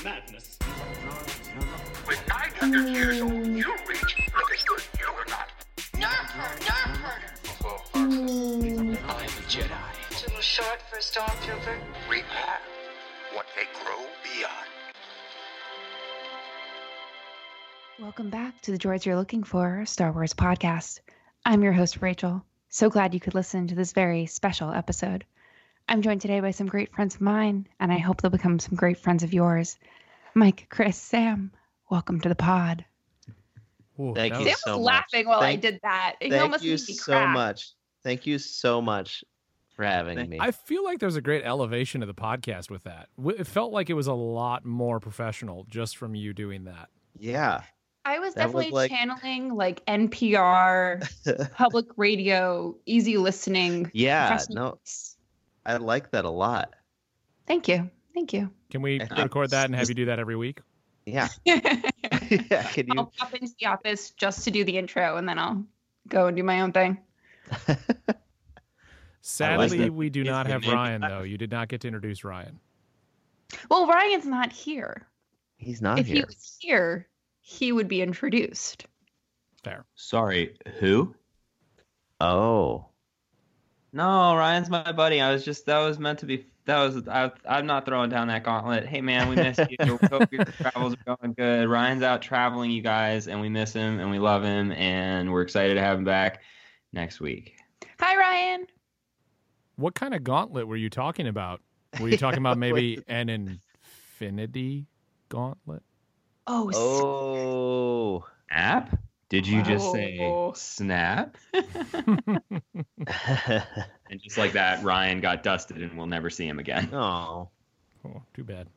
madness. When 900 years old, you reach you are not. Nerf herder. I'm a Jedi. It's a little short for a stormtrooper. We are what they grow beyond. Welcome back to the Droids You're Looking For Star Wars podcast. I'm your host, Rachel. So glad you could listen to this very special episode. I'm joined today by some great friends of mine, and I hope they'll become some great friends of yours. Mike, Chris, Sam, welcome to the pod. Ooh, Thank you Sam so was much. laughing while I Thank- did that. He Thank almost you made me so crack. much. Thank you so much for having me. I feel like there's a great elevation of the podcast with that. It felt like it was a lot more professional just from you doing that. Yeah. I was That was definitely like- channeling like NPR, public radio, easy listening. Yeah, professional no. voice. I like that a lot. Thank you. Thank you. Can we I think record that and have this- you do that every week? Yeah. Yeah. Can I'll you? pop into the office just to do the intro, and then I'll go and do my own thing. Sadly, that. we do Is not the have name- Ryan, though. You did not get to introduce Ryan. Well, Ryan's not here. He's not If he here. was here, he would be introduced. Fair. Sorry, who? Oh. No, Ryan's my buddy. That was meant to be. I'm not throwing down that gauntlet. Hey, man, we miss you. Hope your travels are going good. Ryan's out traveling, you guys, and we miss him, and we love him, and we're excited to have him back next week. Hi, Ryan. What kind of gauntlet were you talking about? Were you talking about maybe an infinity gauntlet? Oh, Oh. Snap? Did you just say Oh. snap? And just like that, Ryan got dusted, and we'll never see him again. Oh. Oh, too bad.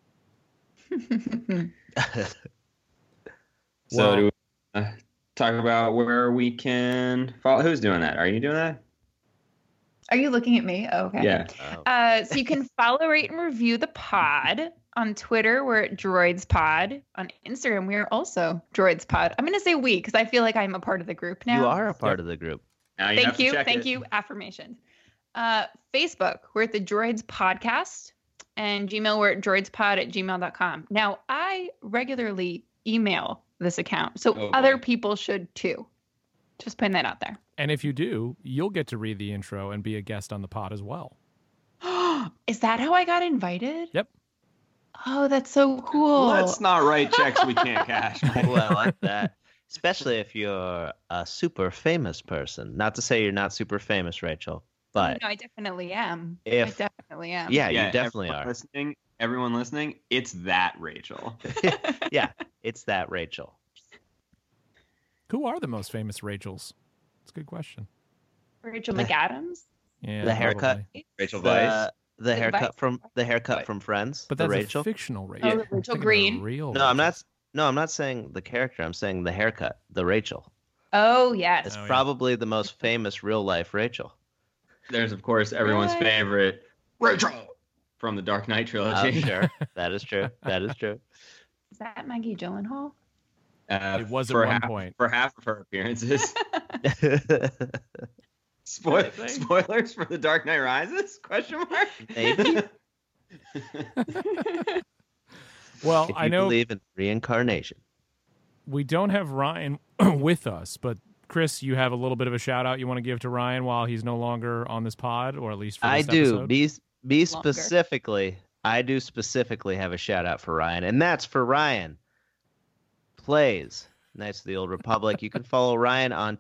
So do we talk about where we can follow? Who's doing that? Are you doing that? Are you looking at me? Oh, okay. Yeah. Oh. So you can follow, rate, and review the pod. On Twitter, we're at DroidsPod. On Instagram, we are also DroidsPod. I'm going to say we because I feel like I'm a part of the group now. You are a part of the group. Now you have Thank to you. check Thank it. you. Affirmations. Facebook, we're at the Droids Podcast. And Gmail, we're at droidspod@gmail.com. Now, I regularly email this account, so Oh, boy. other people should too. Just putting that out there. And if you do, you'll get to read the intro and be a guest on the pod as well. Is that how I got invited? Yep. Oh, that's so cool. Let's not write checks we can't cash. Oh, I like that. Especially if you're a super famous person. Not to say you're not super famous, Rachel, but No, I definitely am. If- I definitely am. yeah, you definitely Everyone listening, it's that Rachel. are. Yeah, it's that Rachel. Who are the most famous Rachels? It's a good question. Rachel McAdams. Yeah, The haircut? probably. Rachel Weisz. The haircut Vice. from Friends. But the that's Rachel. a fictional Rachel. Oh, I'm Rachel thinking of a Green. Real No, I'm Rachel. not saying the character. I'm saying the haircut, the Rachel. Oh, yes. It's Oh, yeah. probably the most famous real life Rachel. There's, of course, everyone's What? favorite Rachel from the Dark Knight trilogy. Sure, that is true. That is true. Is that Maggie Gyllenhaal? It was at for one half, point. For half of her appearances. What'd I say? Spoilers for the Dark Knight Rises? Question mark. Maybe Well, if you I know believe in reincarnation. we don't have Ryan with us, but Chris, you have a little bit of a shout out you want to give to Ryan while he's no longer on this pod, or at least for I this do. episode? Be Longer. specifically. I do specifically have a shout out for Ryan, and that's for Ryan plays Knights of the Old Republic. You can follow Ryan on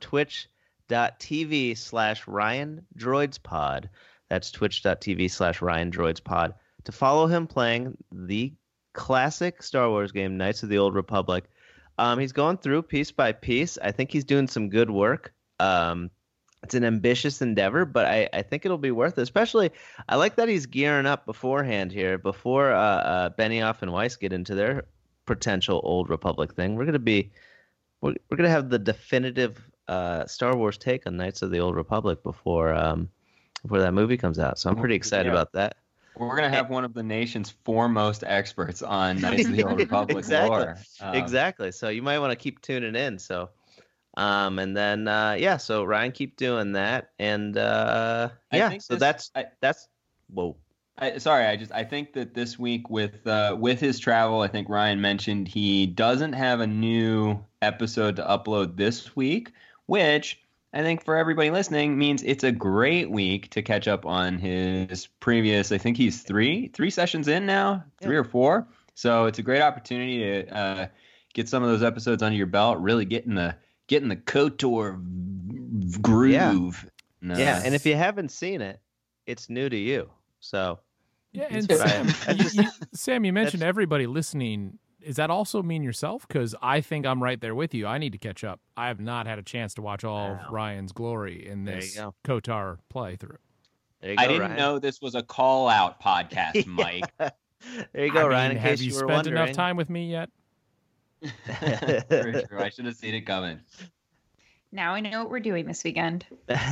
twitch.tv/RyanDroidsPod. That's twitch.tv/RyanDroidsPod. To follow him playing the classic Star Wars game, Knights of the Old Republic. He's going through piece by piece. I think he's doing some good work. It's an ambitious endeavor, but I think it'll be worth it. Especially, I like that he's gearing up beforehand here, before Benioff and Weiss get into their potential Old Republic thing. We're gonna have the definitive Star Wars take on Knights of the Old Republic before that movie comes out. So I'm pretty excited Yeah. about that. We're going to have one of the nation's foremost experts on Knights of the Old Republic Exactly. lore. Exactly. So you might want to keep tuning in. So, and then so Ryan, keep doing that, and I yeah. think So this- that's whoa. I think that this week with his travel, I think Ryan mentioned he doesn't have a new episode to upload this week, which I think for everybody listening means it's a great week to catch up on his previous. I think he's three sessions in now, 3 or 4. So it's a great opportunity to get some of those episodes under your belt. Really getting the KOTOR groove. Yeah, and if you haven't seen it, it's new to you. So yeah, and That's Sam, you mentioned everybody listening. Does that also mean yourself? Because I think I'm right there with you. I need to catch up. I have not had a chance to watch all of Ryan's glory in this KOTOR playthrough. There you go, I didn't Ryan. know this was a call-out podcast, Mike. There you go, Ryan. In have case you were spent wondering. enough time with me yet? Very true. I should have seen it coming. Now I know what we're doing this weekend.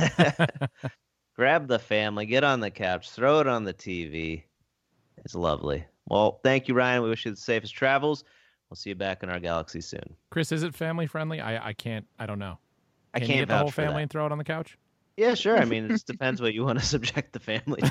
Grab the family, get on the couch, throw it on the TV. It's lovely. Well, thank you, Ryan. We wish you the safest travels. We'll see you back in our galaxy soon. Chris, is it family friendly? I don't know. I Can can't you get the vouch whole for family that. and throw it on the couch? Yeah, sure. I mean, it just depends what you want to subject the family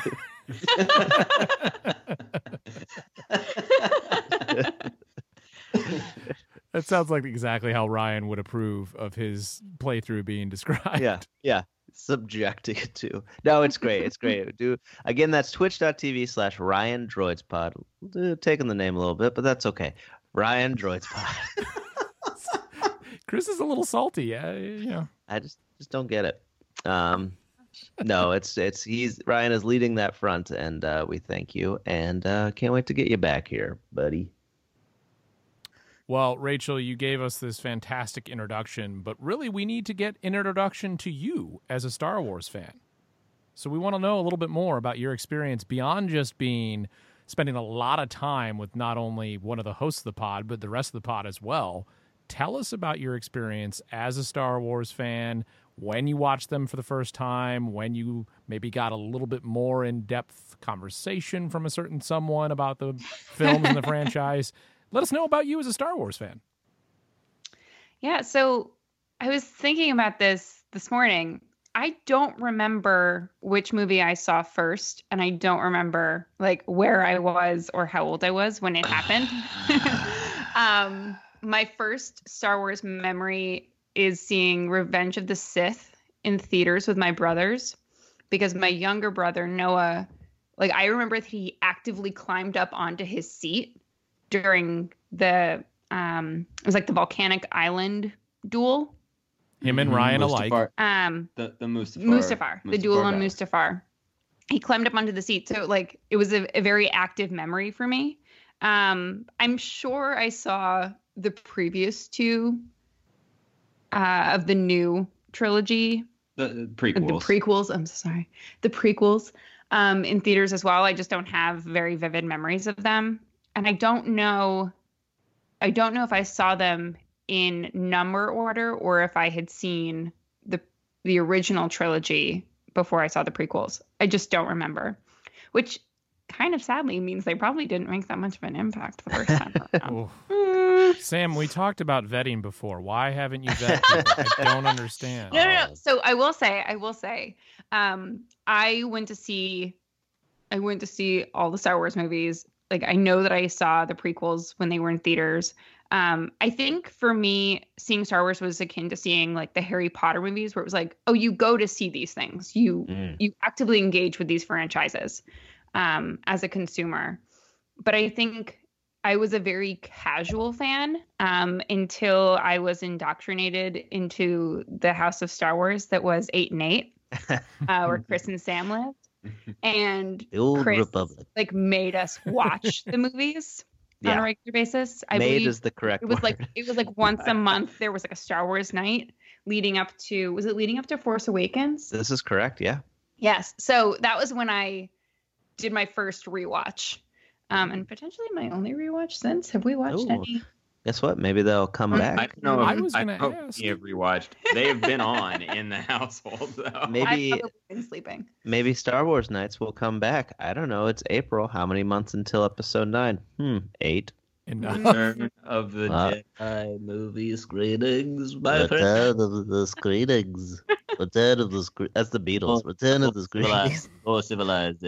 to. That sounds like exactly how Ryan would approve of his playthrough being described. Yeah. Subjecting it to. No, it's great. It's great. Again, that's twitch.tv/Ryan Droids Pod. Taking the name a little bit, but that's okay. Ryan Droids Pod. Chris is a little salty. Yeah. I just don't get it. No, it's Ryan is leading that front, and we thank you, and can't wait to get you back here, buddy. Well, Rachel, you gave us this fantastic introduction, but really we need to get an introduction to you as a Star Wars fan. So we want to know a little bit more about your experience beyond just spending a lot of time with not only one of the hosts of the pod, but the rest of the pod as well. Tell us about your experience as a Star Wars fan, when you watched them for the first time, when you maybe got a little bit more in-depth conversation from a certain someone about the films and the franchise. Let us know about you as a Star Wars fan. Yeah, so I was thinking about this morning. I don't remember which movie I saw first, and I don't remember like where I was or how old I was when it happened. My first Star Wars memory is seeing Revenge of the Sith in theaters with my brothers, because my younger brother, Noah, like I remember that he actively climbed up onto his seat during the it was like the volcanic island duel. Him and Ryan alike. The Mustafar, the duel on Mustafar. He climbed up onto the seat, so like it was a very active memory for me. I'm sure I saw the previous two of the new trilogy, the prequels. The prequels. I'm sorry, the prequels in theaters as well. I just don't have very vivid memories of them. And I don't know if I saw them in number order or if I had seen the original trilogy before I saw the prequels. I just don't remember, which kind of sadly means they probably didn't make that much of an impact the first time around. Sam, we talked about vetting before. Why haven't you vetted people? I don't understand. No. So I will say, I went to see all the Star Wars movies. Like, I know that I saw the prequels when they were in theaters. I think for me, seeing Star Wars was akin to seeing like the Harry Potter movies, where it was like, oh, you go to see these things. You actively engage with these franchises as a consumer. But I think I was a very casual fan until I was indoctrinated into the House of Star Wars that was 8 and 8, where Chris and Sam lived. And The Old Chris Republic. like made us watch the movies on a regular basis. I Made believe is the correct it was word. like once a month there was like a Star Wars night leading up to Force Awakens? This is correct, yeah. Yes. So that was when I did my first rewatch. And potentially my only rewatch since. Have we watched Ooh. any? Guess what? Maybe they'll come I back. don't know. I was I gonna hope ask. you have rewatched. They have been on in the household, though. Maybe I've probably been sleeping. maybe Star Wars nights will come back. I don't know. It's April. How many months until episode 9? 8. And, Return of the Jedi movie screenings. Return of the screenings. Return of the That's the Beatles. Return of the screenings. More civilized era.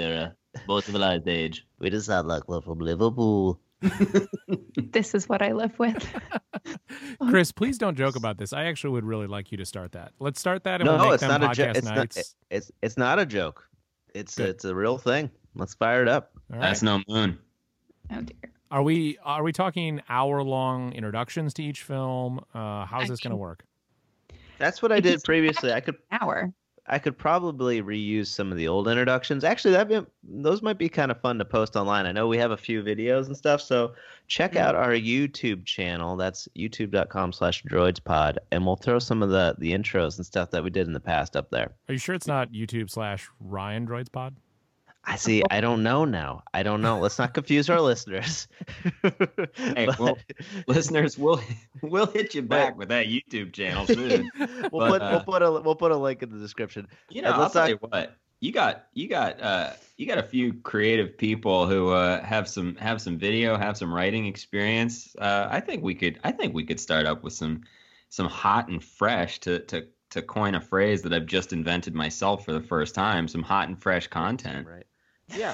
Both civilized age. We just sound like we're from Liverpool. This is what I live with. Chris, please don't joke about this. I actually would really like you to start that. Let's start that and No, we'll make it's them not a joke. podcast nights. It's not a joke. It's a real thing. Let's fire it up. All right. That's no moon. Oh dear. Are we talking hour-long introductions to each film? How's this going to work? That's what I did previously. Hour. I could probably reuse some of the old introductions. Actually, those might be kind of fun to post online. I know we have a few videos and stuff, so check out our YouTube channel. That's youtube.com/droidspod, and we'll throw some of the intros and stuff that we did in the past up there. Are you sure it's not YouTube/Ryan Droids Pod? I see. I don't know now. I don't know. Let's not confuse our listeners. Hey, well, listeners, we'll hit you back with that YouTube channel soon. we'll put a link in the description. You know, And I'll tell you what. You got a few creative people who have some video, have some writing experience. I think we could start up with some hot and fresh to coin a phrase that I've just invented myself for the first time. Some hot and fresh content. Right. Yeah.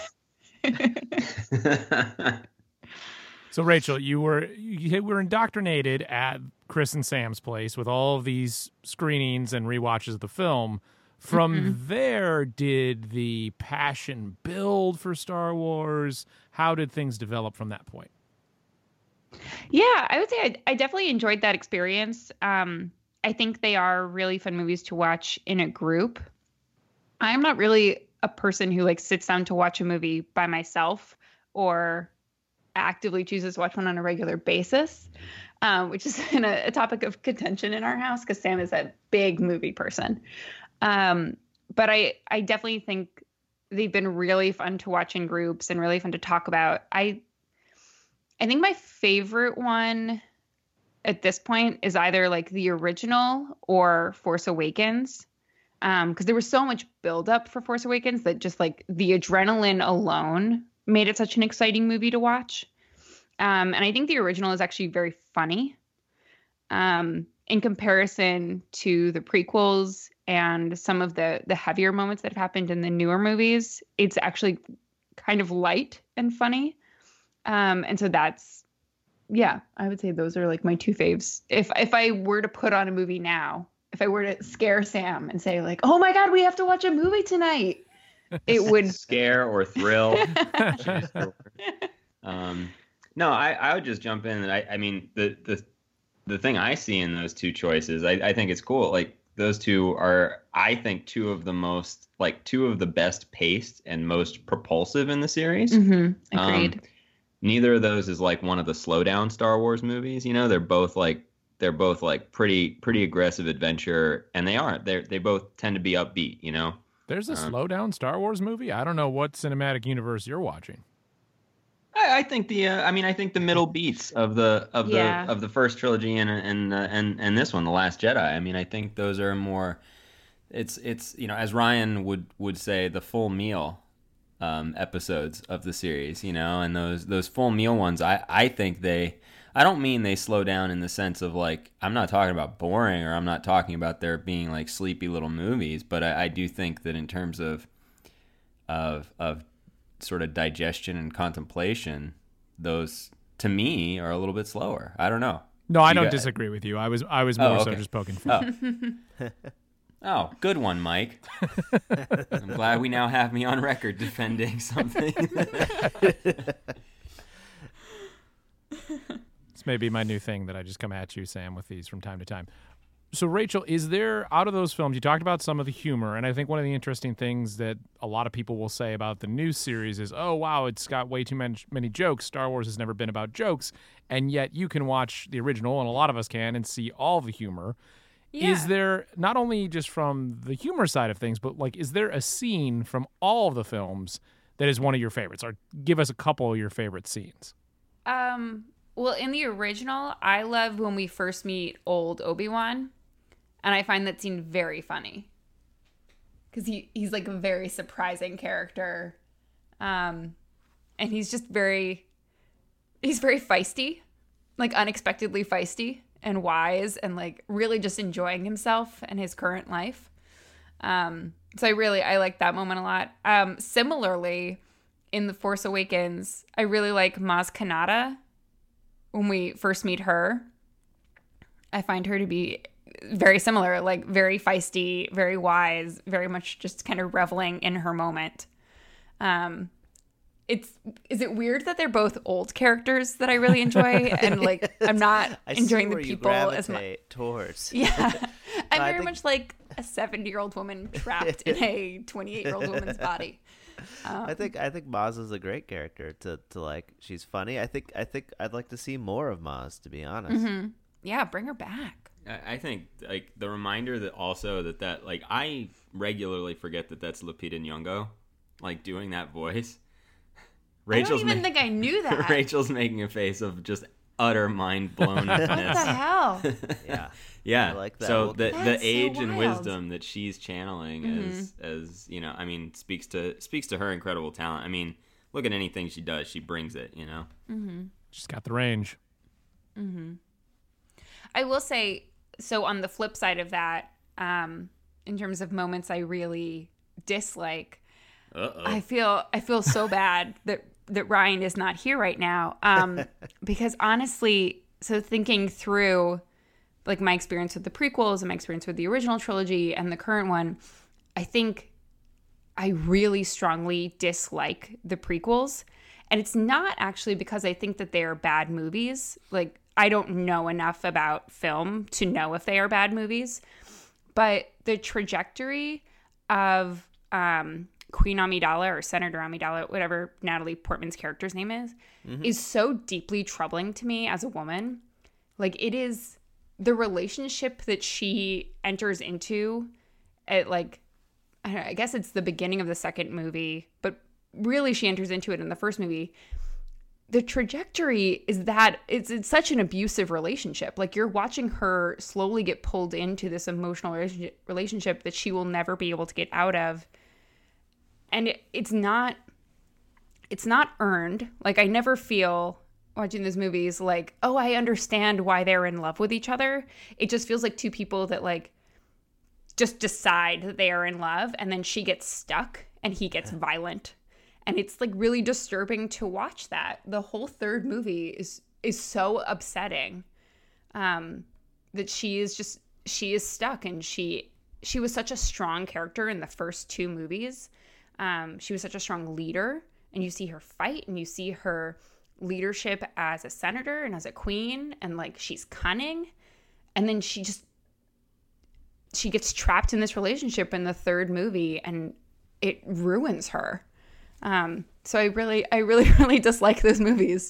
So Rachel, you were indoctrinated at Chris and Sam's place with all of these screenings and rewatches of the film. From there, did the passion build for Star Wars? How did things develop from that point? Yeah, I would say I definitely enjoyed that experience. I think they are really fun movies to watch in a group. I'm not really a person who sits down to watch a movie by myself or actively chooses to watch one on a regular basis, which has been a topic of contention in our house because Sam is a big movie person. But I definitely think they've been really fun to watch in groups and really fun to talk about. I think my favorite one at this point is either the original or Force Awakens. Because there was so much buildup for Force Awakens that just the adrenaline alone made it such an exciting movie to watch. And I think the original is actually very funny in comparison to the prequels and some of the heavier moments that have happened in the newer movies. It's actually kind of light and funny. And so that's, yeah, I would say those are my two faves. If I were to put on a movie now, if I were to scare Sam and say oh my God, we have to watch a movie tonight, it would scare or thrill. No, I would just jump in. And I mean, the thing I see in those two choices, I think it's cool. Those two are, I think, two of the best paced and most propulsive in the series. Mm-hmm. Agreed. Neither of those is one of the slow down Star Wars movies. You know, they're both pretty aggressive adventure, and they both tend to be upbeat. You know, there's a slow down Star Wars movie. I don't know what cinematic universe you're watching. I think I think the middle beats of the first trilogy and this one, The Last Jedi. I mean, I think those are more. It's as Ryan would say, the full meal episodes of the series, and those full meal ones, I think I don't mean they slow down in the sense of I'm not talking about boring, or I'm not talking about there being sleepy little movies, but I do think that in terms of sort of digestion and contemplation, those to me are a little bit slower. I don't know. No, I don't disagree with you. I was more so just poking fun. Oh, good one, Mike. I'm glad we now have me on record defending something. This may be my new thing that I just come at you, Sam, with these from time to time. So, Rachel, is there, out of those films, you talked about some of the humor, and I think one of the interesting things that a lot of people will say about the new series is, oh, wow, it's got way too many jokes. Star Wars has never been about jokes, and yet you can watch the original, and a lot of us can, and see all the humor. Yeah. Is there, not only just from the humor side of things, but is there a scene from all of the films that is one of your favorites? Or give us a couple of your favorite scenes. Well, in the original, I love when we first meet old Obi-Wan, and I find that scene very funny because he's a very surprising character, and he's just very feisty, unexpectedly feisty and wise, and really just enjoying himself and his current life. So I like that moment a lot. Similarly, in The Force Awakens, I really like Maz Kanata. When we first meet her, I find her to be very similar, like very feisty, very wise, very much just kind of reveling in her moment. Is it weird that they're both old characters that I really enjoy, and like I'm not enjoying the people as much towards. Yeah, I'm I very think- much like a 70-year-old woman trapped in a 28-year-old woman's body. I think Maz is a great character to like. She's funny. I think I'd like to see more of Maz, to be honest. Yeah, bring her back. I think like the reminder that also that like I regularly forget that that's Lupita Nyong'o, like doing that voice. I don't even think I knew that. Rachel's making a face of just utter mind blownness. What the hell? Yeah. Yeah, I like that. So Well, the That's so age and wild. wisdom that she's channeling as you know, I mean, speaks to her incredible talent. I mean, look at anything she does, she brings it. You know. She's got the range. I will say, so on the flip side of that, in terms of moments I really dislike, I feel so bad that Ryan is not here right now. Because honestly, so thinking through like my experience with the prequels and my experience with the original trilogy and the current one, I think I really strongly dislike the prequels. And it's not actually because I think that they are bad movies. Like, I don't know enough about film to know if they are bad movies. But the trajectory of Queen Amidala or Senator Amidala, whatever Natalie Portman's character's name is so deeply troubling to me as a woman. Like, it is the relationship that she enters into at, like, I don't know, I guess it's the beginning of the second movie, but really she enters into it in the first movie. The trajectory is that it's such an abusive relationship. Like, you're watching her slowly get pulled into this emotional relationship that she will never be able to get out of. And it's not earned. Like, I never feel watching these movies like, oh, I understand why they're in love with each other. It just feels like two people that like just decide that they are in love, and then she gets stuck and he gets violent. And it's like really disturbing to watch that. The whole third movie is so upsetting, that she is stuck, and she was such a strong character in the first two movies. She was such a strong leader, and you see her fight, and you see her leadership as a senator and as a queen, and like she's cunning, and then she gets trapped in this relationship in the third movie, and it ruins her. So I really really dislike those movies,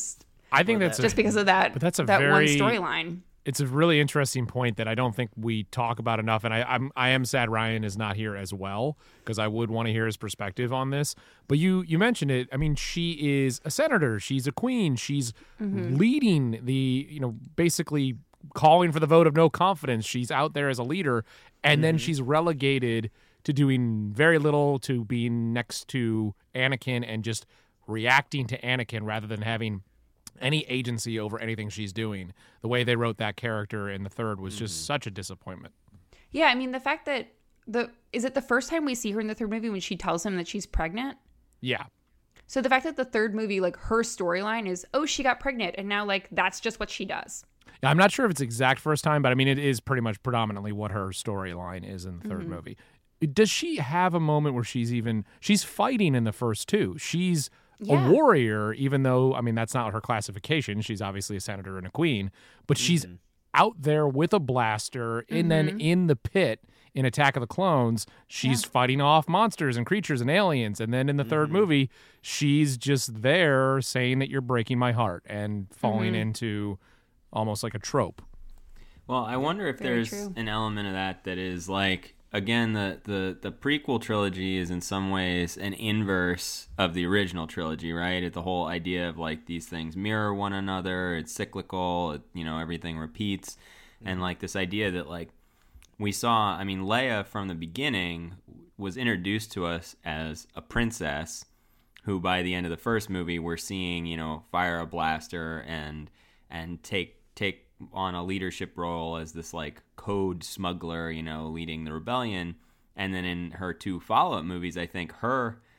I think that's just because of that. But that's a that one very storyline. It's a really interesting point that I don't think we talk about enough, and I am sad Ryan is not here as well, because I would want to hear his perspective on this. But you mentioned it. I mean, she is a senator. She's a queen. She's leading the, basically calling for the vote of no confidence. She's out there as a leader, and then she's relegated to doing very little, to being next to Anakin and just reacting to Anakin rather than having any agency over anything she's doing. The way they wrote that character in the third was just such a disappointment. Yeah, I mean, the fact that is it the first time we see her in the third movie when she tells him that she's pregnant? Yeah. So the fact that the third movie, like, her storyline is, oh, she got pregnant, and now, like, that's just what she does. Yeah, I'm not sure if it's exact first time, but I mean, it is pretty much predominantly what her storyline is in the third movie. Does she have a moment where she's fighting in the first two? She's a warrior, even though, I mean, that's not her classification. She's obviously a senator and a queen, but she's out there with a blaster, and then in the pit in Attack of the Clones, she's fighting off monsters and creatures and aliens. And then in the third movie, she's just there saying that you're breaking my heart and falling into almost like a trope. Well, I wonder if Very there's true. an element of that is like, again, the prequel trilogy is in some ways an inverse of the original trilogy, right? The whole idea of like these things mirror one another, it's cyclical, everything repeats. And like this idea that like we saw, I mean, Leia from the beginning was introduced to us as a princess who by the end of the first movie we're seeing, fire a blaster and take on a leadership role as this like code smuggler, leading the rebellion. And then in her two follow-up movies, I think her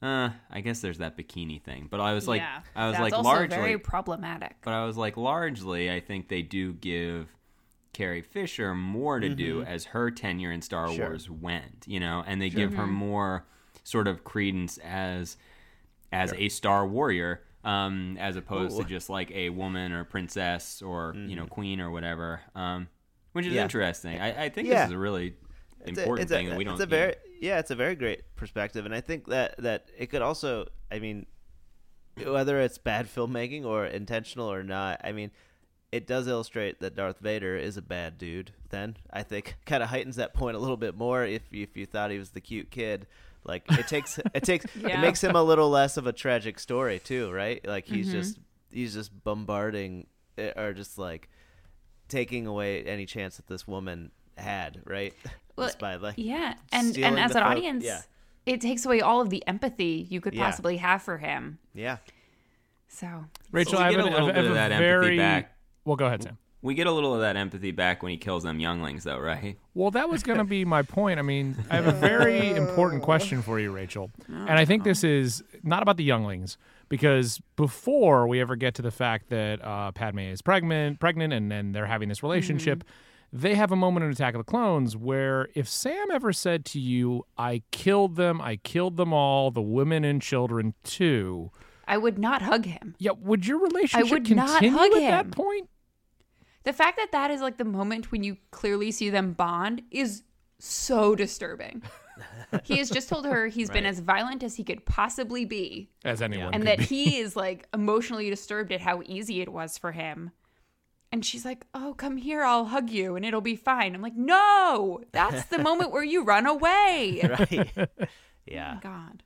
I guess there's that bikini thing, but I was like, yeah, I was that's like also largely, very problematic. but I was like largely, I think they do give Carrie Fisher more to do as her tenure in Star Wars went, you know, and they give her more sort of credence as a Star Warrior, as opposed to just like a woman or princess or you know, queen or whatever, which is interesting. I think this is a really important thing that we don't. It's a very great perspective, and I think that it could also, I mean, whether it's bad filmmaking or intentional or not, I mean, it does illustrate that Darth Vader is a bad dude. Then I think kind of heightens that point a little bit more. If you thought he was the cute kid, like it makes him a little less of a tragic story too, right? Like he's just bombarding or just like taking away any chance that this woman had, right? Well, just by, like, and as an audience, it takes away all of the empathy you could Yeah. possibly have for him. Yeah. So Rachel, we I get have a little a bit of that empathy very back. Well, go ahead, Sam. We get a little of that empathy back when he kills them younglings, though, right? Well, that was going to be my point. I mean, I have a very important question for you, Rachel. And I think this is not about the younglings, because before we ever get to the fact that Padme is pregnant, and then they're having this relationship, they have a moment in Attack of the Clones where if Sam ever said to you, I killed them all, the women and children too, I would not hug him. yeah, would your relationship would not continue hug at him. that point? The fact that that is like the moment when you clearly see them bond is so disturbing. He has just told her he's been as violent as he could possibly be, As anyone and could that be. he is like emotionally disturbed at how easy it was for him. And she's like, "Oh, come here, I'll hug you and it'll be fine." I'm like, "No, that's the moment where you run away." Right. Oh Yeah. my God.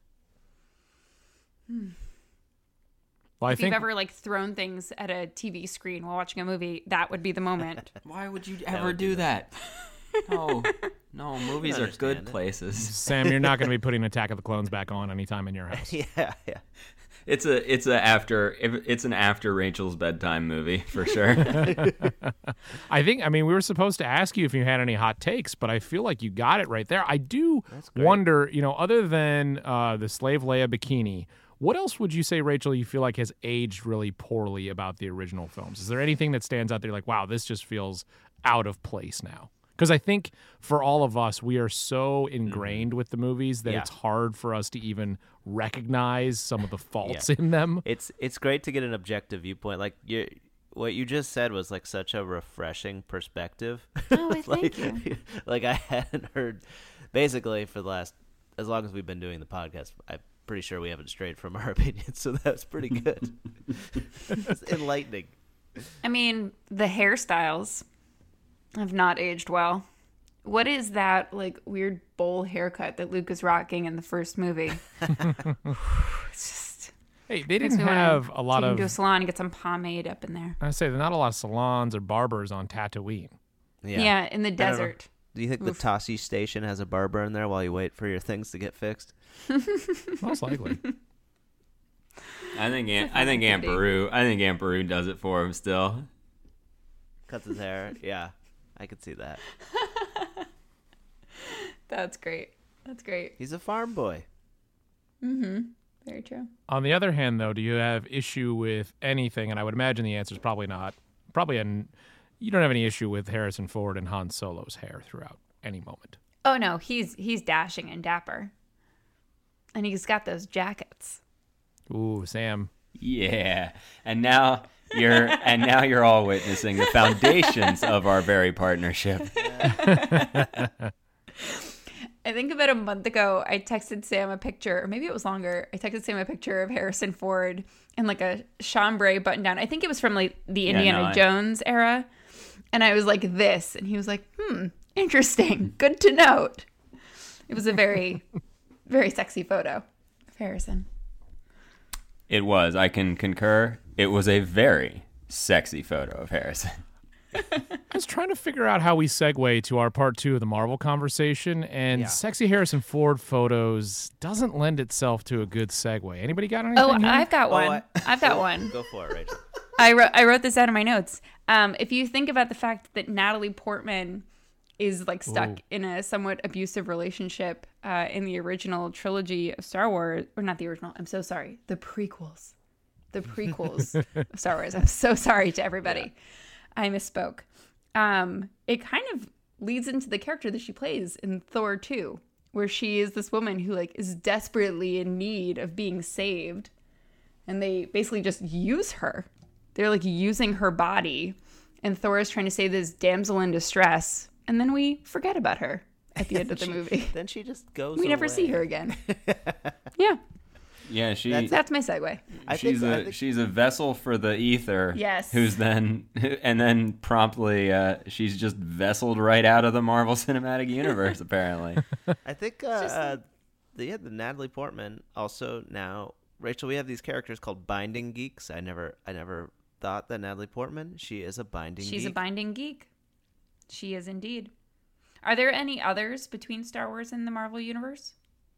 Well, I If you've think ever like thrown things at a TV screen while watching a movie, that would be the moment. Why would you ever do that? No, movies are understand good it. places. Sam, you're not going to be putting Attack of the Clones back on anytime in your house. Yeah. It's an after Rachel's bedtime movie for sure. I mean, we were supposed to ask you if you had any hot takes, but I feel like you got it right there. I do wonder, you know, other than the Slave Leia bikini, what else would you say, Rachel, you feel like has aged really poorly about the original films? Is there anything that stands out there like, wow, this just feels out of place now? Because I think for all of us, we are so ingrained with the movies that it's hard for us to even recognize some of the faults in them. It's great to get an objective viewpoint. Like what you just said was like such a refreshing perspective. Oh, thank you. Like I hadn't heard, basically for the last, as long as we've been doing the podcast, I'm pretty sure we haven't strayed from our opinions, so that's pretty good. It's enlightening. I mean, the hairstyles have not aged well. What is that like weird bowl haircut that Luke is rocking in the first movie? It's just Hey, they makes didn't me wanna have a lot take him of. to a salon and get some pomade up in there. I say there's not a lot of salons or barbers on Tatooine. Yeah, in the desert. Do you think the Tossie station has a barber in there while you wait for your things to get fixed? Most likely. I think Aunt Beru does it for him still. Cuts his hair. Yeah, I could see that. That's great. That's great. He's a farm boy. Very true. On the other hand, though, do you have issue with anything? And I would imagine the answer is probably not. You don't have any issue with Harrison Ford and Han Solo's hair throughout any moment. Oh no, he's dashing and dapper. And he's got those jackets. Ooh, Sam. Yeah, and now you're all witnessing the foundations of our very partnership. I think about a month ago, I texted Sam a picture, or maybe it was longer. I texted Sam a picture of Harrison Ford in like a chambray button down. I think it was from like the Indiana Jones era. And I was like this. And he was like, interesting. Good to note. It was a very, very sexy photo of Harrison. It was. I can concur. It was a very sexy photo of Harrison. I was trying to figure out how we segue to our part 2 of the Marvel conversation, and sexy Harrison Ford photos doesn't lend itself to a good segue. Anybody got anything? Oh, here? I've got one. I've got one. Go for it, Rachel. I wrote this out in my notes. If you think about the fact that Natalie Portman is like stuck Ooh. in a somewhat abusive relationship in the original trilogy of Star Wars, or not the original. I'm so sorry. The prequels of Star Wars. I'm so sorry to everybody. I misspoke. It kind of leads into the character that she plays in Thor 2, where she is this woman who like is desperately in need of being saved, and they basically just use her. They're like using her body, and Thor is trying to save this damsel in distress, and then we forget about her at the end of the movie. Then she just goes. We never away. see her again. Yeah, Yeah, that's my segue. she's a vessel for the ether. Yes. Who's then promptly she's just vesseled right out of the Marvel Cinematic Universe apparently. I think the Natalie Portman also now. Rachel, we have these characters called binding geeks. I never thought that Natalie Portman, she is a binding geek. She's a binding geek. She is indeed. Are there any others between Star Wars and the Marvel Universe?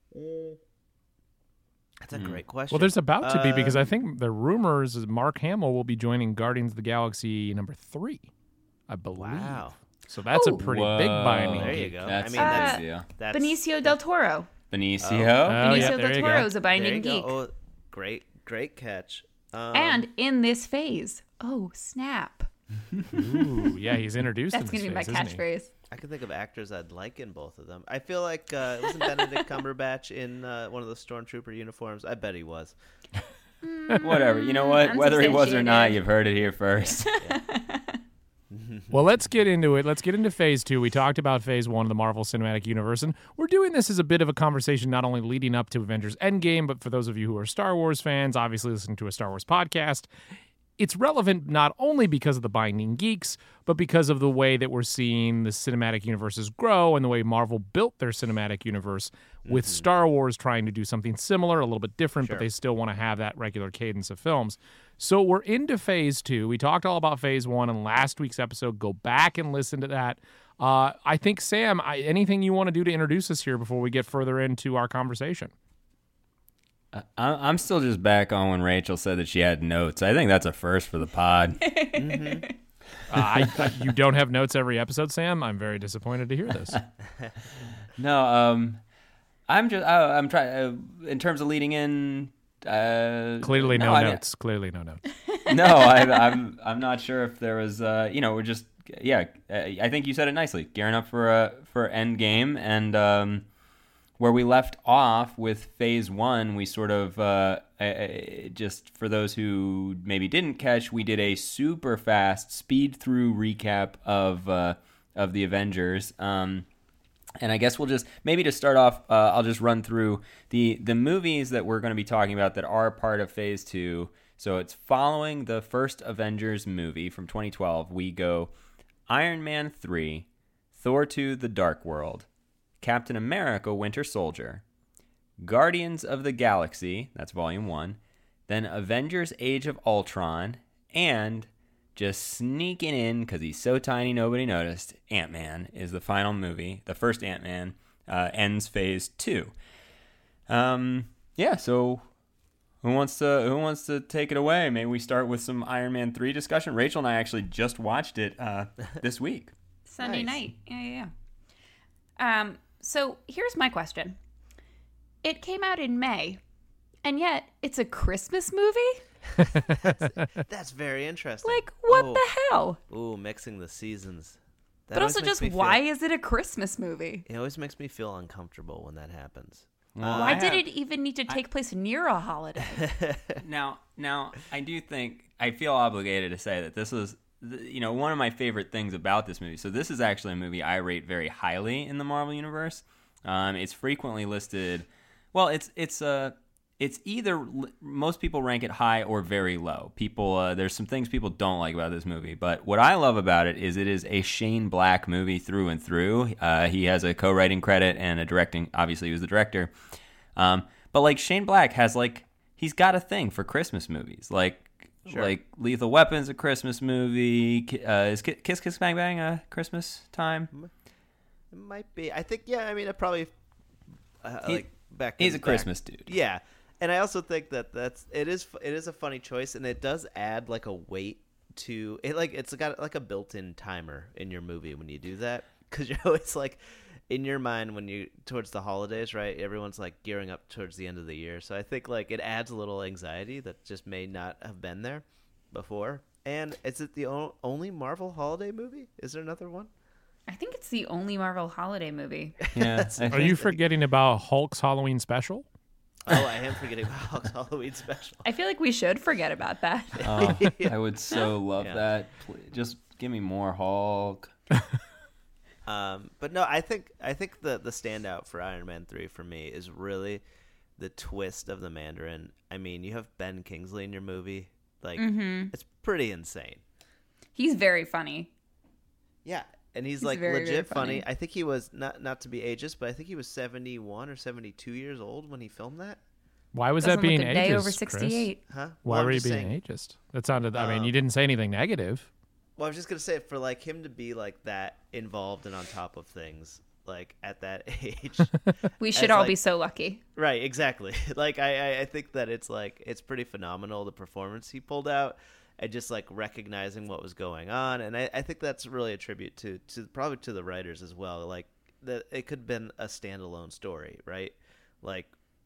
That's a great question. Well, there's about to be, because I think the rumors is Mark Hamill will be joining Guardians of the Galaxy number 3, I believe. Wow. So that's a Oh. pretty big binding. There you geek. go. That's I mean, a big deal. that's Benicio del Toro. Benicio. Oh, yeah, Benicio there del you Toro go. is a there you binding go. geek. Oh, great catch. And in this phase, oh snap! Ooh, yeah, he's introduced That's in this gonna be my phase, isn't he? catchphaase. I can think of actors I'd like in both of them. I feel like wasn't Benedict Cumberbatch in one of those stormtrooper uniforms? I bet he was. Whatever. You know what? Whether he was or not, Unsubstantiated. you've heard it here first. Well, let's get into it. Let's get into phase 2. We talked about phase 1 of the Marvel Cinematic Universe, and we're doing this as a bit of a conversation not only leading up to Avengers Endgame, but for those of you who are Star Wars fans, obviously listening to a Star Wars podcast. It's relevant not only because of the binding geeks, but because of the way that we're seeing the cinematic universes grow and the way Marvel built their cinematic universe with Star Wars trying to do something similar, a little bit different, but they still want to have that regular cadence of films. So we're into phase 2. We talked all about phase 1 in last week's episode. Go back and listen to that. I think, Sam, anything you want to do to introduce us here before we get further into our conversation? I'm still just back on when Rachel said that she had notes. I think that's a first for the pod. You don't have notes every episode, Sam? I'm very disappointed to hear this. No, I'm trying in terms of leading in. Clearly no notes. Clearly no notes. No, I'm not sure if there was. We're just I think you said it nicely. Gearing up for Endgame, and where we left off with phase 1, we sort of just for those who maybe didn't catch, we did a super fast speed through recap of the Avengers. And I guess we'll just, maybe to start off, I'll just run through the movies that we're going to be talking about that are part of Phase 2. So it's following the first Avengers movie from 2012. We go Iron Man 3, Thor 2, The Dark World, Captain America, Winter Soldier, Guardians of the Galaxy, that's Volume 1, then Avengers Age of Ultron, and just sneaking in, because he's so tiny nobody noticed, Ant-Man is the final movie. The first Ant-Man ends Phase 2. So who wants to take it away? Maybe we start with some Iron Man 3 discussion. Rachel and I actually just watched it this week. Sunday night. Yeah. So here's my question. It came out in May, and yet it's a Christmas movie? That's very interesting. Like, what the hell? Ooh, mixing the seasons. That But always also makes just me feel- why is it a Christmas movie? It always makes me feel uncomfortable when that happens. Why did it even need to take place near a holiday? Now, I do think I feel obligated to say that this is, one of my favorite things about this movie. So this is actually a movie I rate very highly in the Marvel Universe. It's frequently listed. Well, it's either most people rank it high or very low. People, there's some things people don't like about this movie, but what I love about it is a Shane Black movie through and through. He has a co-writing credit and a directing. Obviously, he was the director. But like Shane Black has he's got a thing for Christmas movies. Like Lethal Weapon's a Christmas movie. Is Kiss Kiss Bang Bang a Christmas time? It might be. I think. Yeah. I mean, it probably. Back. He's a back. Christmas dude. Yeah, and I also think that it is a funny choice, and it does add a weight to it. It's got a built-in timer in your movie when you do that. because you're always like in your mind when you towards the holidays, right? Everyone's like gearing up towards the end of the year. So I think like it adds a little anxiety that just may not have been there before. And is it the only Marvel holiday movie? Is there another one? I think it's the only Marvel holiday movie. Yeah. Are you forgetting about Hulk's Halloween special? Oh, I am forgetting about Hulk's Halloween special. I feel like we should forget about that. Oh, I would so love Yeah. that. Just give me more Hulk. But no, I think the standout for Iron Man 3 for me is really the twist of the Mandarin. I mean, you have Ben Kingsley in your movie. Like, it's pretty insane. He's very funny. Yeah, and he's like very, legit very funny. funny. I think he was not to be ageist, but I think he was 71 or 72 years old when he filmed that. Why was Doesn't that being look a day ageist, over Chris? 68. Huh? Why Well, I'm were you just being saying- ageist? That sounded. I mean, you didn't say anything negative. Well, I was just gonna say for like him to be like that involved and on top of things like at that age. We should As, all like- be so lucky. Right, exactly. Like I think that it's like it's pretty phenomenal the performance he pulled out and just like recognizing what was going on, and I think that's really a tribute to probably to the writers as well. Like that it could have been a standalone story, right? Like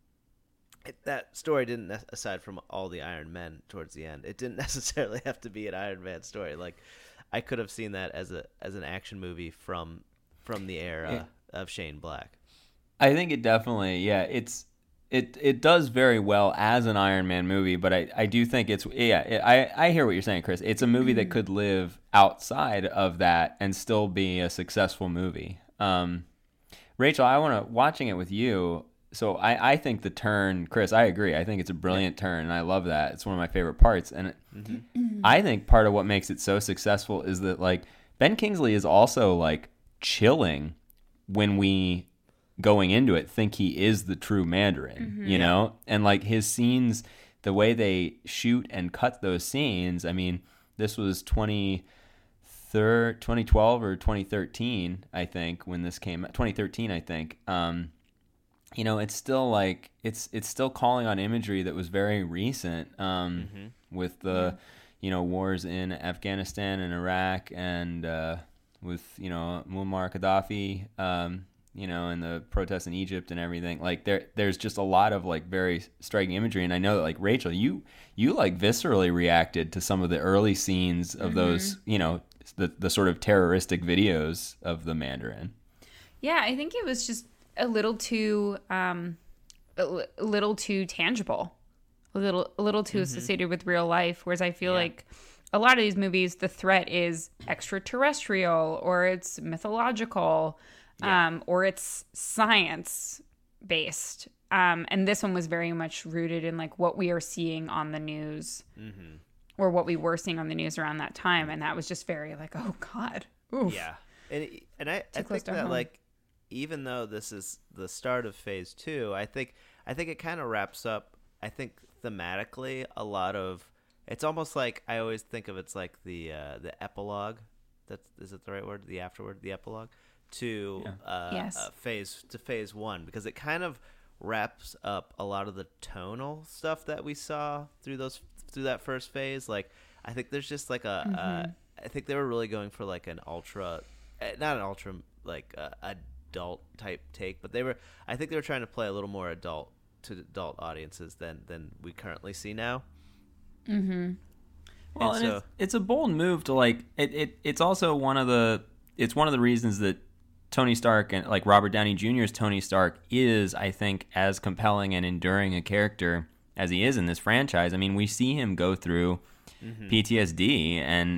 that story didn't aside from all the Iron Men towards the end, it didn't necessarily have to be an Iron Man story. Like I could have seen that as an action movie from the era of Shane Black. I think it definitely, yeah, it does very well as an Iron Man movie, but I do think I hear what you're saying, Chris. It's a movie that could live outside of that and still be a successful movie. Rachel, watching it with you. So I think the turn, Chris, I agree. I think it's a brilliant turn, and I love that. It's one of my favorite parts. And I think part of what makes it so successful is that, like, Ben Kingsley is also, like, chilling when we, going into it, think he is the true Mandarin, you know? And, like, his scenes, the way they shoot and cut those scenes, I mean, this was 2012 or 2013, I think, when this came out. 2013, I think. You know, it's still like it's still calling on imagery that was very recent with the wars in Afghanistan and Iraq and with Muammar Gaddafi and the protests in Egypt and everything. Like there's just a lot of like very striking imagery, and I know that like Rachel, you like viscerally reacted to some of the early scenes of those the sort of terroristic videos of the Mandarin. Yeah, I think it was just a little too tangible, a little too associated with real life. Whereas I feel like a lot of these movies, the threat is extraterrestrial or it's mythological, or it's science based. And this one was very much rooted in like what we are seeing on the news, or what we were seeing on the news around that time, and that was just very like, oh God, oof. Yeah, and I think close to that home. like even though this is the start of phase 2, I think it kind of wraps up. I think thematically a lot of it's almost like I always think of it's like the epilogue. Is it the right word? The afterword, the epilogue to Yes. phase 1, because it kind of wraps up a lot of the tonal stuff that we saw through that first phase. Like I think there's just like I think they were really going for like an ultra, not an ultra like adult type take, but I think they were trying to play a little more adult to adult audiences than we currently see now. Well, and it's a bold move to like it's also one of the reasons that Tony Stark and like Robert Downey Jr.'s Tony Stark is, I think, as compelling and enduring a character as he is in this franchise. I mean, we see him go through PTSD and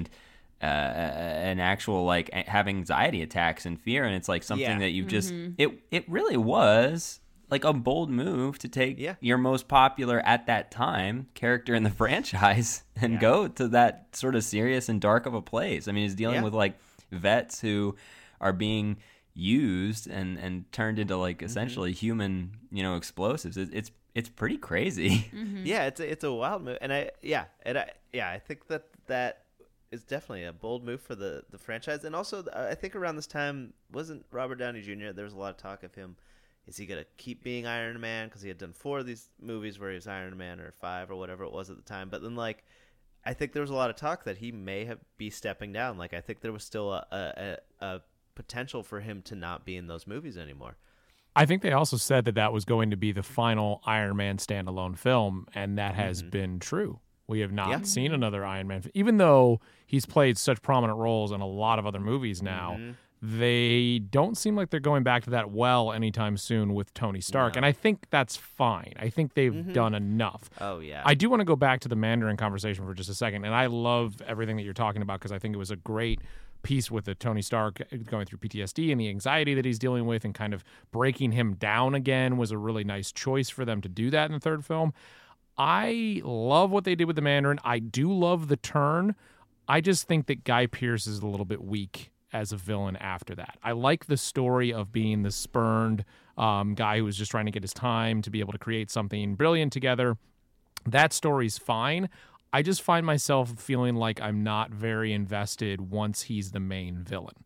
an actual like have anxiety attacks and fear, and it's like something that you've just it really was like a bold move to take your most popular at that time character in the franchise and go to that sort of serious and dark of a place. I mean, he's dealing with like vets who are being used and turned into like essentially human, explosives. It's pretty crazy. Yeah, it's a wild move, and I think that is definitely a bold move for the franchise. And also, I think around this time wasn't Robert Downey Jr. There was a lot of talk of him. Is he gonna keep being Iron Man because he had done 4 of these movies where he was Iron Man, or 5 or whatever it was at the time? But then like, I think there was a lot of talk that he may be stepping down. Like I think there was still a potential for him to not be in those movies anymore. I think they also said that that was going to be the final Iron Man standalone film, and that has been true. We have not seen another Iron Man, even though he's played such prominent roles in a lot of other movies now. They don't seem like they're going back to that well anytime soon with Tony Stark, and I think that's fine. I think they've done enough. Oh, yeah. I do want to go back to the Mandarin conversation for just a second, and I love everything that you're talking about because I think it was a great piece with the Tony Stark going through PTSD and the anxiety that he's dealing with and kind of breaking him down again was a really nice choice for them to do that in the third film. I love what they did with the Mandarin. I do love the turn. I just think that Guy Pearce is a little bit weak as a villain after that. I like the story of being the spurned guy who was just trying to get his time to be able to create something brilliant together. That story's fine. I just find myself feeling like I'm not very invested once he's the main villain.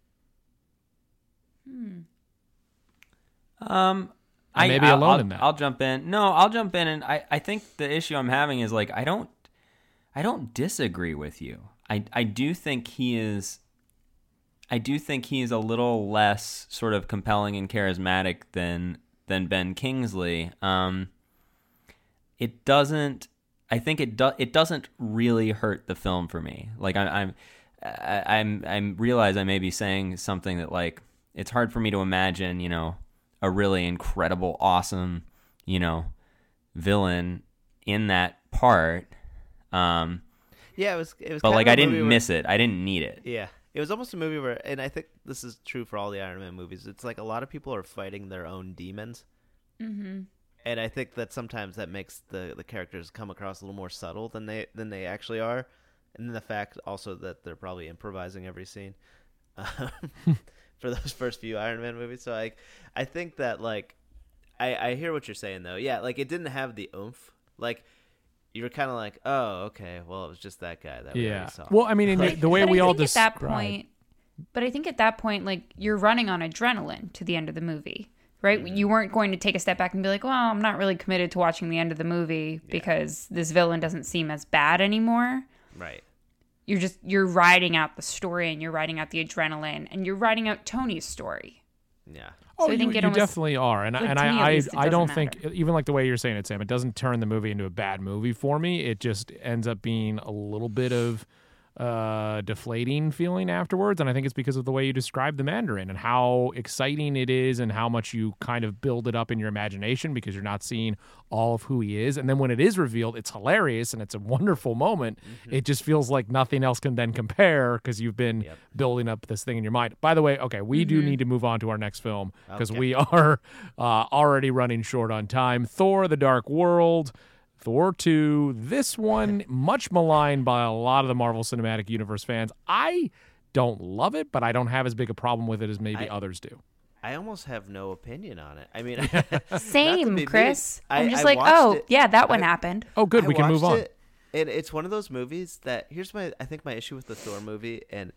I may be alone in that. I'll jump in. No, I'll jump in, and I think the issue I'm having is like I don't disagree with you. I do think he is a little less sort of compelling and charismatic than Ben Kingsley. It doesn't. I think it doesn't really hurt the film for me. Like I realize I may be saying something that like it's hard for me to imagine, you know, a really incredible, awesome, you know, villain in that part. Yeah, it was. But like I didn't miss it. I didn't need it. Yeah, it was almost a movie where, and I think this is true for all the Iron Man movies. It's like a lot of people are fighting their own demons. And I think that sometimes that makes the characters come across a little more subtle than they actually are, and then the fact also that they're probably improvising every scene for those first few Iron Man movies. So I think that like I hear what you're saying though. Yeah, like it didn't have the oomph. Like you were kind of like, oh, okay, well it was just that guy that we already saw. Well, I mean, the way we all described. But I think at that point, like you're running on adrenaline to the end of the movie. Right? You weren't going to take a step back and be like, well, I'm not really committed to watching the end of the movie because this villain doesn't seem as bad anymore. Right. You're riding out the story and you're riding out the adrenaline and you're riding out Tony's story. Yeah. Oh, so I think you definitely are. And I don't think, even like the way you're saying it, Sam, it doesn't turn the movie into a bad movie for me. It just ends up being a little bit of deflating feeling afterwards, and I think it's because of the way you describe the Mandarin and how exciting it is and how much you kind of build it up in your imagination because you're not seeing all of who he is, and then when it is revealed, it's hilarious and it's a wonderful moment. It just feels like nothing else can then compare because you've been building up this thing in your mind. By the way, okay, we do need to move on to our next film because we are already running short on time. Thor: The Dark World, Thor 2, this one much maligned by a lot of the Marvel Cinematic Universe fans. I don't love it, but I don't have as big a problem with it as maybe others do. I almost have no opinion on it. I mean, same, Chris. I'm just like, oh, yeah, that one happened. Oh, good, we can move on. And it's one of those movies that here's my issue with the Thor movie, and